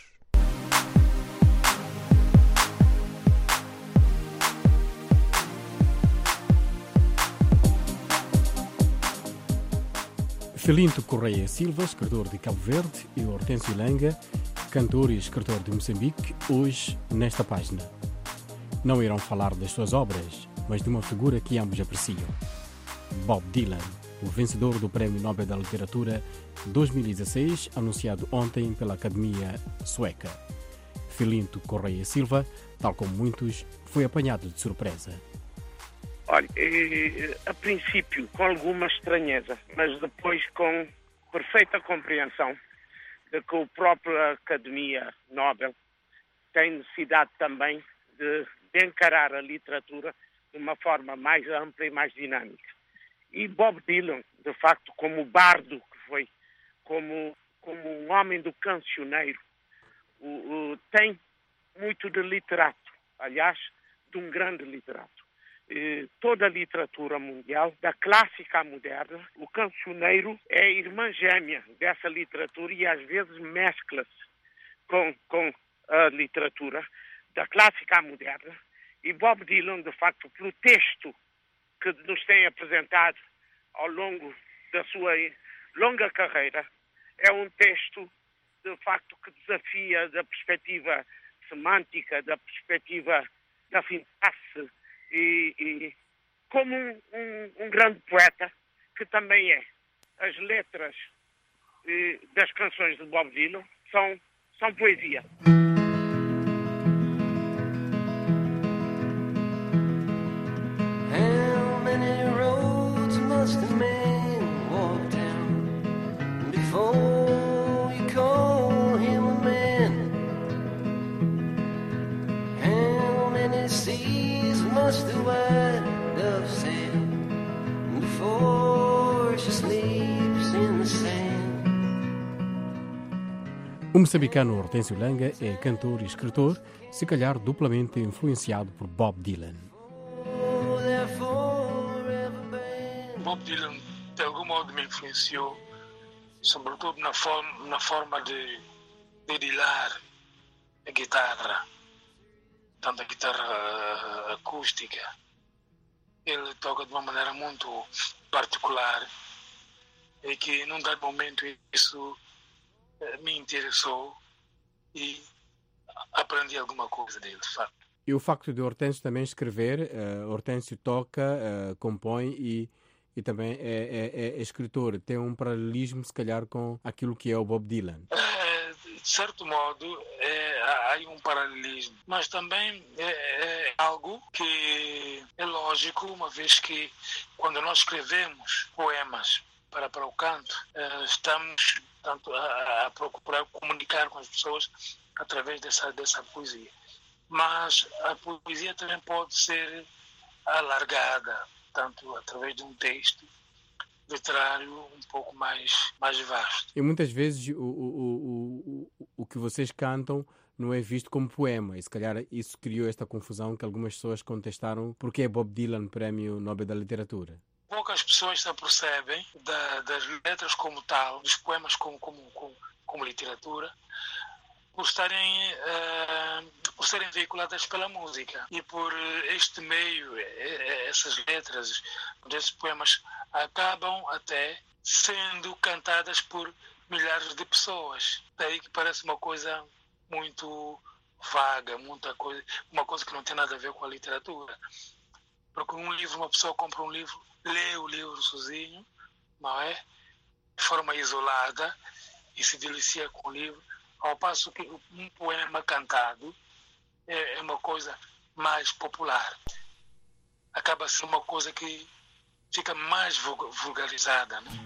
S16: Filinto Correia Silva, escritor de Cabo Verde, e Hortêncio Langa, cantor e escritor de Moçambique, hoje nesta página. Não irão falar das suas obras, mas de uma figura que ambos apreciam. Bob Dylan, o vencedor do Prémio Nobel da Literatura dois mil e dezasseis, anunciado ontem pela Academia Sueca. Filinto Correia Silva, tal como muitos, foi apanhado de surpresa.
S10: Olha, a princípio com alguma estranheza, mas depois com perfeita compreensão de que a própria Academia Nobel tem necessidade também de, de encarar a literatura de uma forma mais ampla e mais dinâmica. E Bob Dylan, de facto, como bardo que foi, como, como um homem do cancioneiro, o, o, tem muito de literato, aliás, de um grande literato. Eh, toda a literatura mundial, da clássica à moderna, o cancioneiro é a irmã gêmea dessa literatura e às vezes mescla-se com, com a literatura da clássica à moderna. E Bob Dylan, de facto, pelo texto que nos tem apresentado ao longo da sua longa carreira, é um texto, de facto, que desafia da perspectiva semântica, da perspectiva da sintaxe, e, e como um, um, um grande poeta, que também é. As letras e, das canções de Bob Dylan são, são poesia.
S18: How many roads must a man walk down before you call him a man? How many seas must the white dove sail before she sleeps in the sand?
S16: O moçambicano Hortêncio Langa é cantor e escritor, se calhar duplamente influenciado por Bob Dylan.
S19: Bob Dylan de algum modo me influenciou, sobretudo na forma, na forma de dedilar a guitarra, tanto a guitarra acústica ele toca de uma maneira muito particular e que num dado momento isso eh, me interessou e aprendi alguma coisa dele, de facto.
S16: E o facto de Hortêncio também escrever, uh, Hortêncio toca, uh, compõe e, e também é, é, é escritor, tem um paralelismo se calhar com aquilo que é o Bob Dylan.
S19: É, de certo modo, é, há um paralelismo, mas também é, é algo que é lógico, uma vez que quando nós escrevemos poemas para, para o canto, é, estamos tanto a, a procurar comunicar com as pessoas através dessa, dessa poesia. Mas a poesia também pode ser alargada, tanto através de um texto literário um pouco mais, mais vasto.
S16: E muitas vezes o, o, o, o que vocês cantam não é visto como poema, e se calhar isso criou esta confusão que algumas pessoas contestaram porque é Bob Dylan Prémio Nobel da Literatura.
S19: Poucas pessoas se apercebem da, das letras como tal, dos poemas como, como, como, como literatura, por estarem, uh, por serem veiculadas pela música. E por este meio, essas letras, esses poemas acabam até sendo cantadas por milhares de pessoas. Daí que parece uma coisa muito vaga, muita coisa, uma coisa que não tem nada a ver com a literatura. Porque um livro, uma pessoa compra um livro, lê o livro sozinho, não é? De forma isolada, e se delicia com o livro, ao passo que um poema cantado é uma coisa mais popular. Acaba sendo uma coisa que fica mais vulgarizada, né?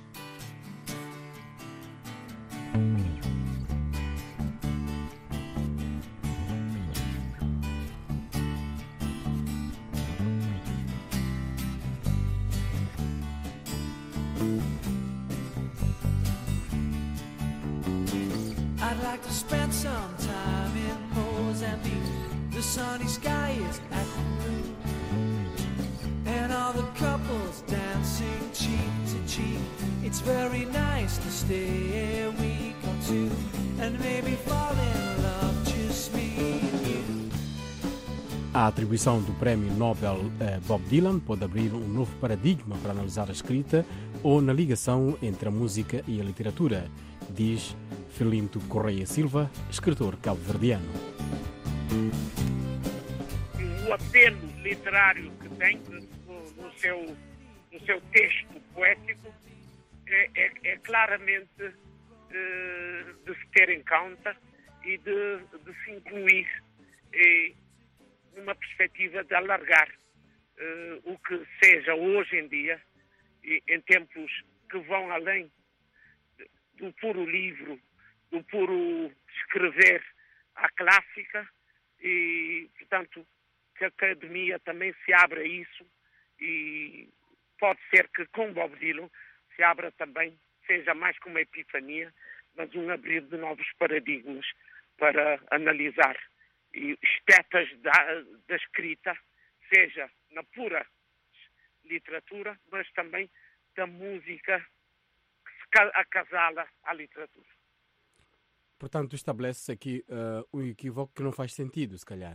S18: I'd like to spend some time in Mozambique. The sunny sky is at the moon, and all the couples dancing cheek to cheek. It's very nice to stay a week or two and maybe fall in love, just me and you.
S16: A atribuição do Prémio Nobel a Bob Dylan pode abrir um novo paradigma para analisar a escrita ou na ligação entre a música e a literatura, diz Filinto Correia Silva, escritor cabo-verdiano.
S20: O apelo literário que tem no, no, seu, no seu texto poético é, é, é claramente eh, de se ter em conta e de, de se incluir eh, numa perspectiva de alargar eh, o que seja hoje em dia, e, em tempos que vão além do puro livro, do puro escrever à clássica, e, portanto, que a academia também se abra a isso, e pode ser que com Bob Dylan se abra também, seja mais como uma epifania, mas um abrir de novos paradigmas para analisar e estetas da, da escrita, seja na pura literatura, mas também da música que se acasala à literatura.
S16: Portanto, estabelece aqui uh, um equívoco que não faz sentido, se calhar.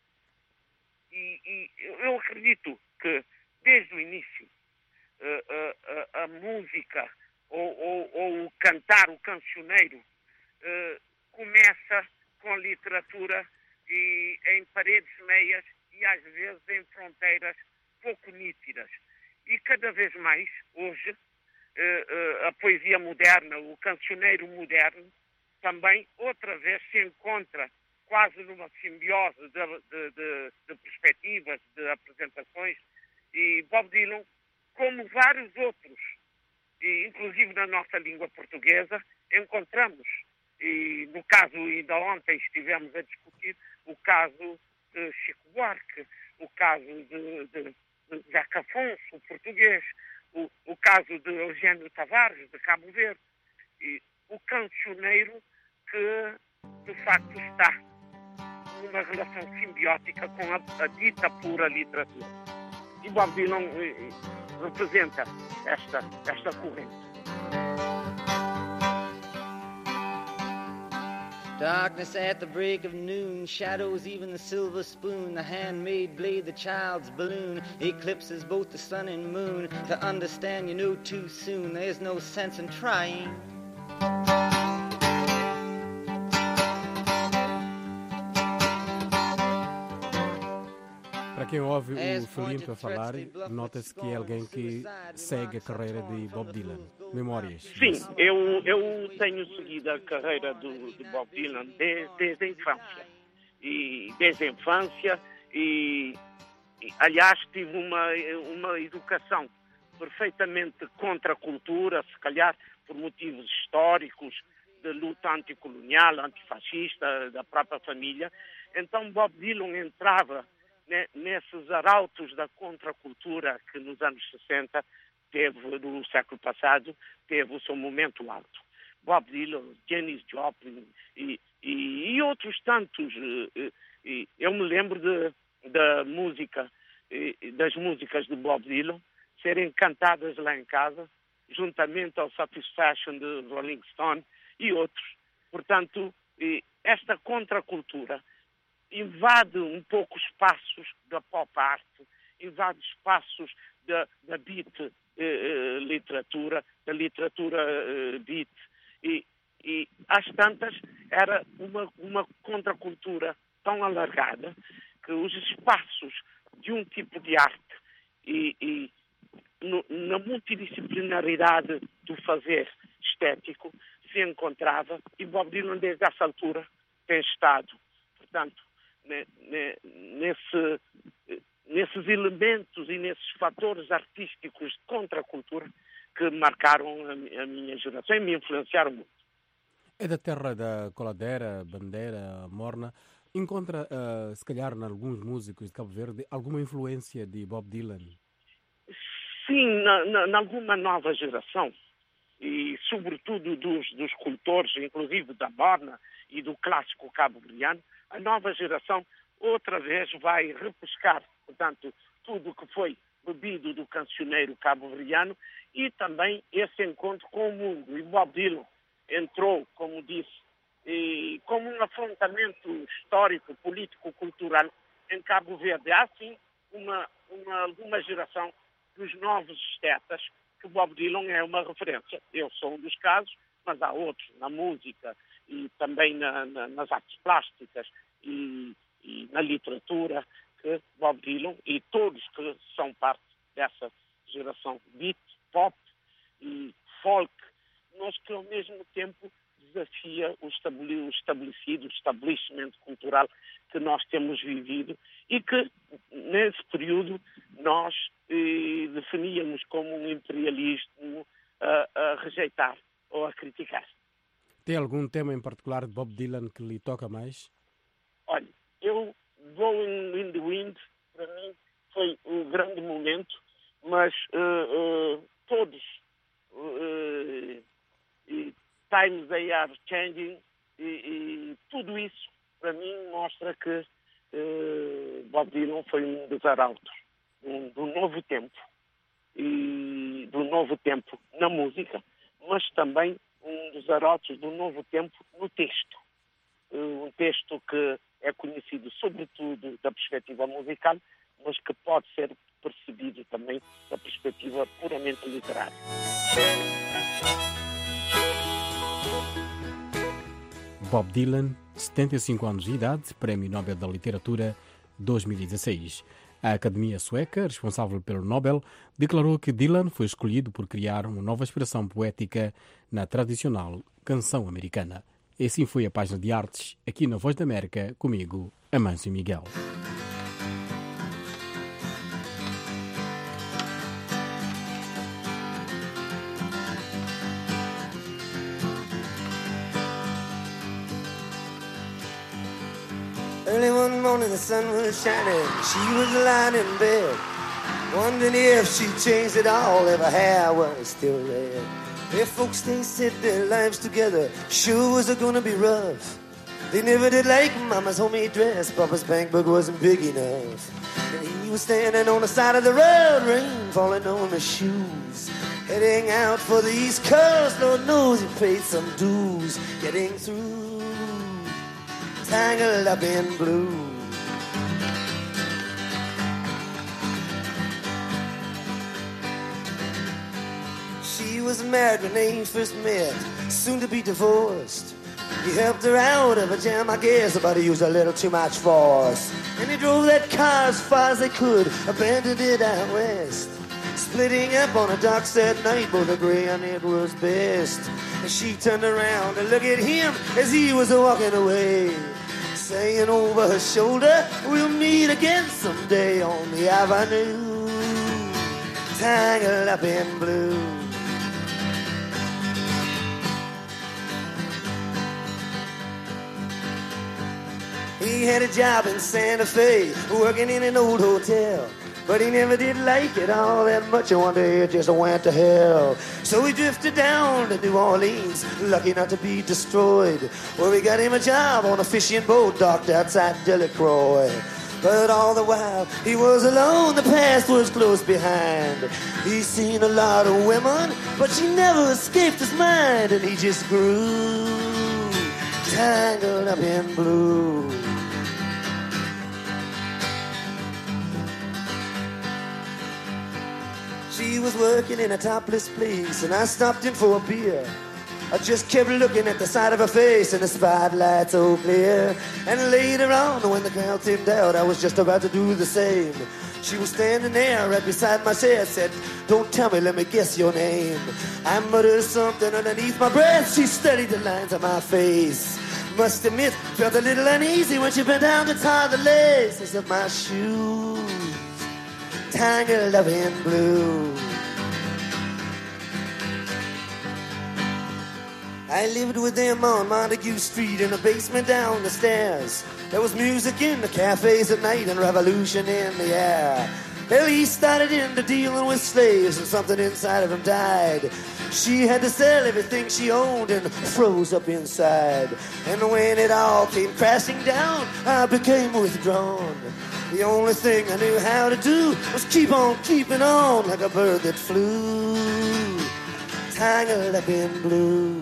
S20: E, e eu acredito que, desde o início, uh, uh, uh, a música ou, ou, ou o cantar, o cancioneiro, uh, começa com a literatura e em paredes meias e, às vezes, em fronteiras pouco nítidas. E, cada vez mais, hoje, uh, uh, a poesia moderna, o cancioneiro moderno, também outra vez se encontra quase numa simbiose de, de, de, de perspectivas, de apresentações, e Bob Dylan, como vários outros, e inclusive na nossa língua portuguesa, encontramos, e no caso, ainda ontem estivemos a discutir o caso de Chico Buarque, o caso de, de, de Jacques Afonso, o português, o, o caso de Eugênio Tavares, de Cabo Verde, e o cancioneiro que, de facto, está numa relação simbiótica com a, a dita pura literatura. E Bob Dylan eh, representa esta, esta corrente.
S21: Darkness at the break of noon, shadows even the silver spoon, the handmade blade, the child's balloon, eclipses both the sun and moon. To understand you know too soon, there's no sense in trying.
S16: Para quem ouve o Filipe a falar, nota-se que é alguém que segue a carreira de Bob Dylan. Memórias?
S20: Sim, eu, eu tenho seguido a carreira do, de Bob Dylan desde, desde a infância. E, desde a infância e, e, aliás, tive uma, uma educação perfeitamente contra a cultura, se calhar por motivos históricos, de luta anticolonial, antifascista, da própria família. Então Bob Dylan entrava nesses arautos da contracultura que nos anos sessenta teve, no século passado, teve o seu momento alto. Bob Dylan, Janis Joplin e, e, e outros tantos. E, eu me lembro de, da música, das músicas de Bob Dylan serem cantadas lá em casa, juntamente ao Satisfaction de Rolling Stone e outros. Portanto, esta contracultura invade um pouco espaços da pop art, invade espaços da, da beat eh, literatura, da literatura eh, beat. E, e às tantas era uma, uma contracultura tão alargada que os espaços de um tipo de arte e, e no, na multidisciplinaridade do fazer estético se encontrava, e Bob Dylan desde essa altura tem estado, portanto, Nesse, nesses elementos e nesses fatores artísticos de contracultura que marcaram a, a minha geração e me influenciaram muito.
S16: É da terra da coladeira, bandeira, morna. Encontra, uh, se calhar, em alguns músicos de Cabo Verde, alguma influência de Bob Dylan?
S20: Sim, na, na, na alguma nova geração. E, sobretudo, dos, dos cultores, inclusive da morna e do clássico cabo-verdiano, a nova geração outra vez vai repescar, portanto, tudo o que foi bebido do cancioneiro cabo-verdiano e também esse encontro com o mundo. E Bob Dylan entrou, como disse, e, como um afrontamento histórico, político, cultural em Cabo Verde. Há, sim, uma, uma, alguma geração dos novos estetas que Bob Dylan é uma referência. Eu sou um dos casos, mas há outros na música e também na, na, nas artes plásticas e, e na literatura, que Bob Dylan e todos que são parte dessa geração beat, pop e folk, mas que ao mesmo tempo desafia o estabelecido, o estabelecimento cultural que nós temos vivido e que nesse período nós eh, definíamos como um imperialismo a, a rejeitar ou a criticar.
S16: Tem algum tema em particular de Bob Dylan que lhe toca mais?
S20: Olha, eu Blowing in the Wind, para mim, foi um grande momento, mas uh, uh, todos uh, uh, Times They Are Changing e, e tudo isso, para mim, mostra que uh, Bob Dylan foi um dos arautos um, do novo tempo e do novo tempo na música, mas também um dos arautos do novo tempo no texto. Uh, um texto que é conhecido sobretudo da perspectiva musical, mas que pode ser percebido também da perspectiva puramente literária.
S16: Bob Dylan, setenta e cinco anos de idade, Prémio Nobel da Literatura dois mil e dezesseis. A Academia Sueca, responsável pelo Nobel, declarou que Dylan foi escolhido por criar uma nova expressão poética na tradicional canção americana. E assim foi a página de artes aqui na Voz da América, comigo, Amâncio Miguel.
S22: Early one morning the sun was shining, she was lying in bed, wondering if she'd changed it all, if her hair was still red. If folks, they said their lives together sure was gonna be rough. They never did like Mama's homemade dress, Papa's bank book wasn't big enough. And he was standing on the side of the road, rain falling on his shoes, heading out for the East Coast. Lord knows he paid some dues getting through. tangled up in blue. She was married when they first met, soon to be divorced. He helped her out of a jam, I guess, but he used a little too much force. And he drove that car as far as they could, abandoned it out west. Splitting up on the docks that night, both agreeing it was best. And she turned around to look at him as he was walking away, saying over her shoulder, we'll meet again someday on the avenue, tangled up in blue. He had a job in Santa Fe, working in an old hotel, but he never did like it all that much, and one day it just went to hell. So he drifted down to New Orleans, lucky not to be destroyed, where we got him a job on a fishing boat docked outside Delacroix. But all the while he was alone, the past was close behind. He's seen a lot of women, but she never escaped his mind, and he just grew tangled up in blue. She was working in a topless place, and I stopped in for a beer. I just kept looking at the side of her face and the spotlight so clear. And later on, when the crowd thinned out, I was just about to do the same. She was standing there right beside my chair, said, don't tell me, let me guess your name. I muttered something underneath my breath. She studied the lines on my face. Must admit, felt a little uneasy when she bent down to tie the laces of my shoes, tangled up in blue. I lived with them on Montague Street in a basement down the stairs. There was music in the cafes at night and revolution in the air. Well, he started into dealing with slaves and something inside of him died. She had to sell everything she owned and froze up inside. And when it all came crashing down, I became withdrawn. The only thing I knew how to do was keep on keeping on like a bird that flew, tangled up in blue.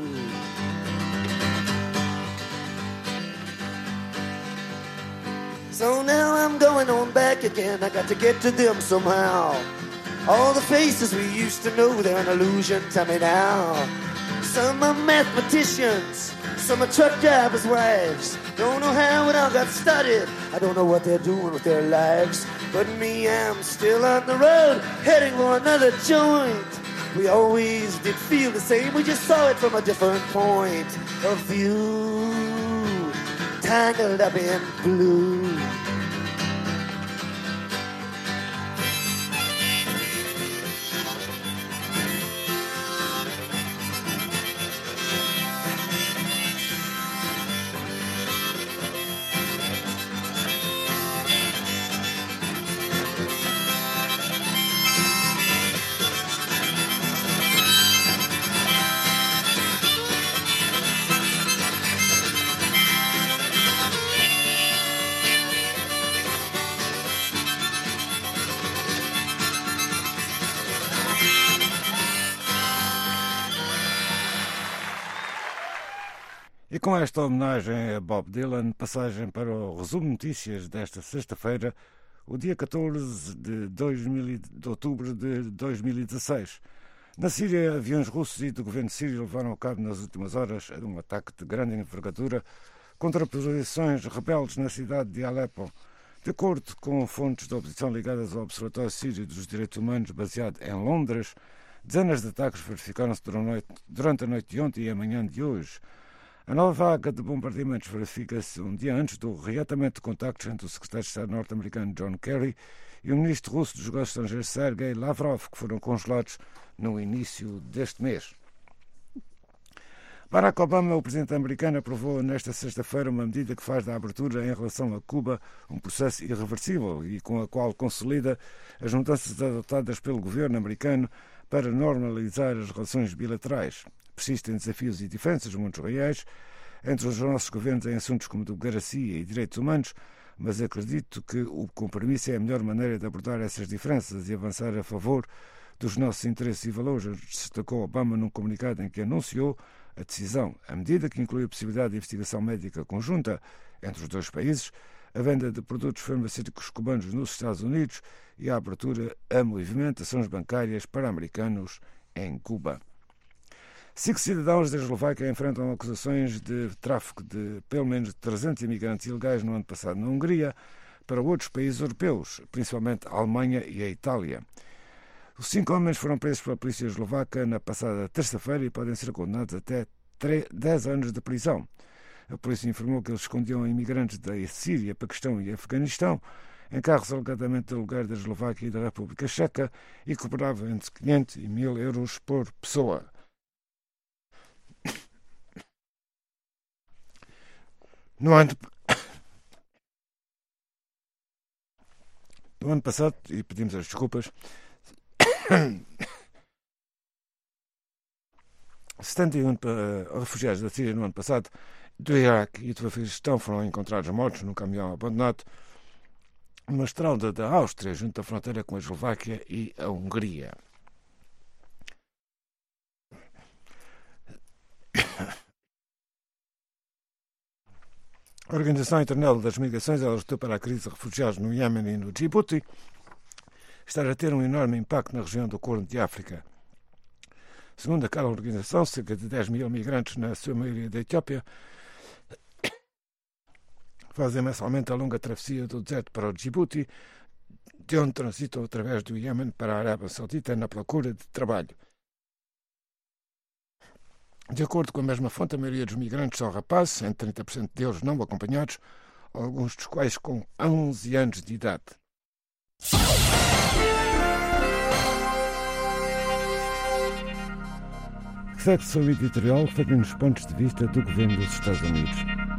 S22: So now I'm going on back again. I got to get to them somehow. All the faces we used to know, they're an illusion to me now. Some are mathematicians, some are truck drivers' wives. Don't know how it all got started, I don't know what they're doing with their lives. But me, I'm still on the road, heading for another joint. We always did feel the same, we just saw it from a different point of view, tangled up in blue.
S15: E com esta homenagem a Bob Dylan, passagem para o resumo de notícias desta sexta-feira, o dia catorze de, dois mil, de outubro de dois mil e dezasseis. Na Síria, aviões russos e do governo sírio levaram a cabo nas últimas horas um ataque de grande envergadura contra posições rebeldes na cidade de Alepo. De acordo com fontes de oposição ligadas ao Observatório Sírio dos Direitos Humanos, baseado em Londres, dezenas de ataques verificaram-se durante a noite de ontem e a manhã de hoje. A nova vaga de bombardeamentos verifica-se um dia antes do reatamento de contactos entre o secretário de Estado norte-americano John Kerry e o ministro russo dos negócios estrangeiros Sergei Lavrov, que foram congelados no início deste mês. Barack Obama, o presidente americano, aprovou nesta sexta-feira uma medida que faz da abertura em relação a Cuba um processo irreversível e com a qual consolida as mudanças adotadas pelo governo americano para normalizar as relações bilaterais. Persistem desafios e diferenças muito reais entre os nossos governos em assuntos como democracia e direitos humanos, mas acredito que o compromisso é a melhor maneira de abordar essas diferenças e avançar a favor dos nossos interesses e valores, destacou Obama num comunicado em que anunciou a decisão. A medida, que inclui a possibilidade de investigação médica conjunta entre os dois países, a venda de produtos farmacêuticos cubanos nos Estados Unidos e a abertura a movimentações bancárias para americanos em Cuba. Cinco cidadãos da Eslováquia enfrentam acusações de tráfico de pelo menos trezentos imigrantes ilegais no ano passado na Hungria para outros países europeus, principalmente a Alemanha e a Itália. Os cinco homens foram presos pela polícia eslovaca na passada terça-feira e podem ser condenados até dez anos de prisão. A polícia informou que eles escondiam imigrantes da Síria, Paquistão e Afeganistão em carros alegadamente de aluguer da Eslováquia e da República Checa e cobravam entre quinhentos e mil euros por pessoa. No ano, no ano passado, e pedimos as desculpas, setenta e um uh, refugiados da Síria no ano passado, do Iraque e do Afeganistão foram encontrados mortos num caminhão abandonado numa estrada da Áustria, junto à fronteira com a Eslováquia e a Hungria. A Organização Internacional das Migrações alertou para a crise de refugiados no Iêmen e no Djibouti estar a ter um enorme impacto na região do Corno de África. Segundo aquela organização, cerca de dez mil migrantes, na sua maioria da Etiópia, fazem mensalmente a longa travessia do deserto para o Djibouti, de onde transitam através do Iêmen para a Arábia Saudita na procura de trabalho. De acordo com a mesma fonte, a maioria dos migrantes são rapazes, entre trinta por cento deles não acompanhados, alguns dos quais com onze anos de idade. Segue-se o editorial refletindo os pontos de vista do governo dos Estados Unidos.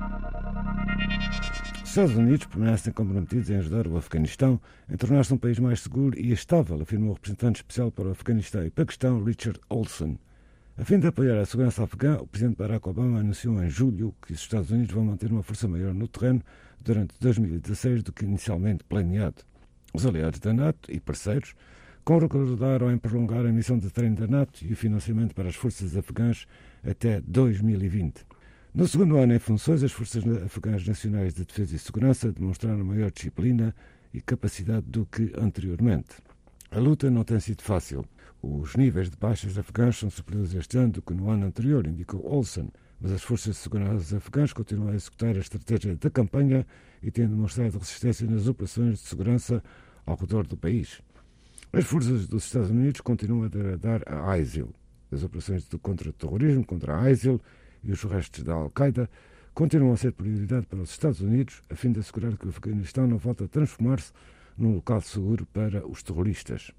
S15: Os Estados Unidos permanecem comprometidos em ajudar o Afeganistão a tornar-se um país mais seguro e estável, afirmou o representante especial para o Afeganistão e Paquistão, Richard Olson. A fim de apoiar a segurança afegã, o presidente Barack Obama anunciou em julho que os Estados Unidos vão manter uma força maior no terreno durante dois mil e dezasseis do que inicialmente planeado. Os aliados da NATO e parceiros concordaram em prolongar a missão de treino da NATO e o financiamento para as forças afegãs até dois mil e vinte. No segundo ano em funções, as forças afegãs nacionais de defesa e segurança demonstraram maior disciplina e capacidade do que anteriormente. A luta não tem sido fácil. Os níveis de baixas afegãs são superiores este ano do que no ano anterior, indicou Olson, mas as forças de segurança afegãs continuam a executar a estratégia da campanha e têm demonstrado resistência nas operações de segurança ao redor do país. As forças dos Estados Unidos continuam a dar a ISIL. As operações de contra-terrorismo contra a ISIL e os restos da Al-Qaeda continuam a ser prioridade para os Estados Unidos, a fim de assegurar que o Afeganistão não volte a transformar-se num local seguro para os terroristas.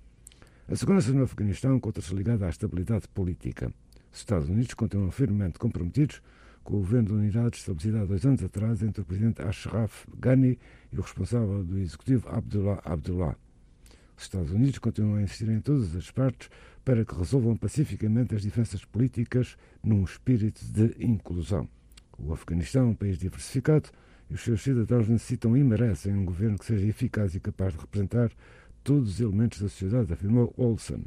S15: A segurança no Afeganistão encontra-se ligada à estabilidade política. Os Estados Unidos continuam firmemente comprometidos com o governo de unidade estabelecido há dois anos atrás entre o presidente Ashraf Ghani e o responsável do executivo Abdullah Abdullah. Os Estados Unidos continuam a insistir em todas as partes para que resolvam pacificamente as diferenças políticas num espírito de inclusão. O Afeganistão é um país diversificado e os seus cidadãos necessitam e merecem um governo que seja eficaz e capaz de representar todos os elementos da sociedade, afirmou Olson.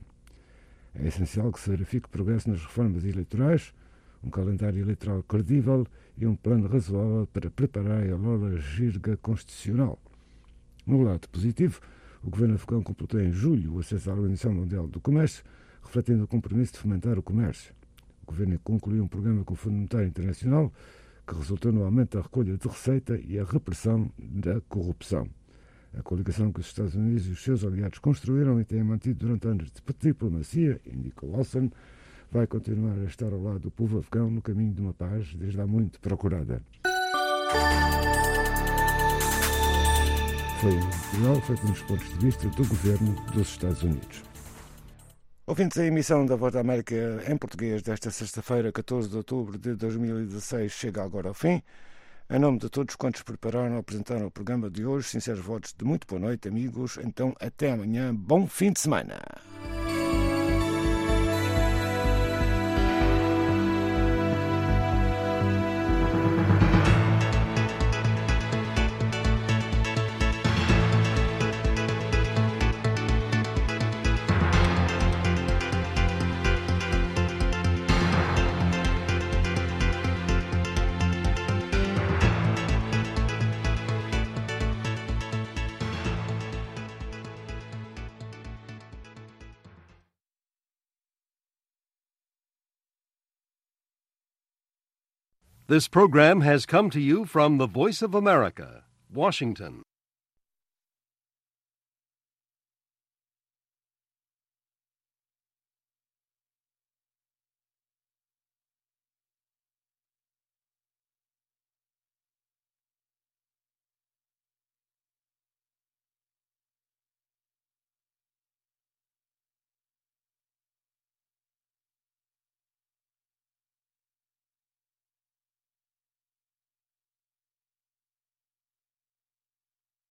S15: É essencial que se verifique progresso nas reformas eleitorais, um calendário eleitoral credível e um plano razoável para preparar a nova jirga constitucional. No lado positivo, o governo afegão completou em julho o acesso à Organização Mundial do Comércio, refletindo o compromisso de fomentar o comércio. O governo concluiu um programa com o Fundo Monetário Internacional que resultou no aumento da recolha de receita e a repressão da corrupção. A coligação que os Estados Unidos e os seus aliados construíram e têm mantido durante anos de diplomacia, indicou Olson, vai continuar a estar ao lado do povo afegão no caminho de uma paz desde há muito procurada. Foi um editorial feito nos pontos de vista do governo dos Estados Unidos. Ouvintes, a emissão da Voz da América em português desta sexta-feira, catorze de outubro de dois mil e dezasseis, chega agora ao fim. Em nome de todos quantos prepararam e apresentaram o programa de hoje, sinceros votos de muito boa noite, amigos. Então, até amanhã. Bom fim de semana.
S2: This program has come to you from the Voice of America, Washington.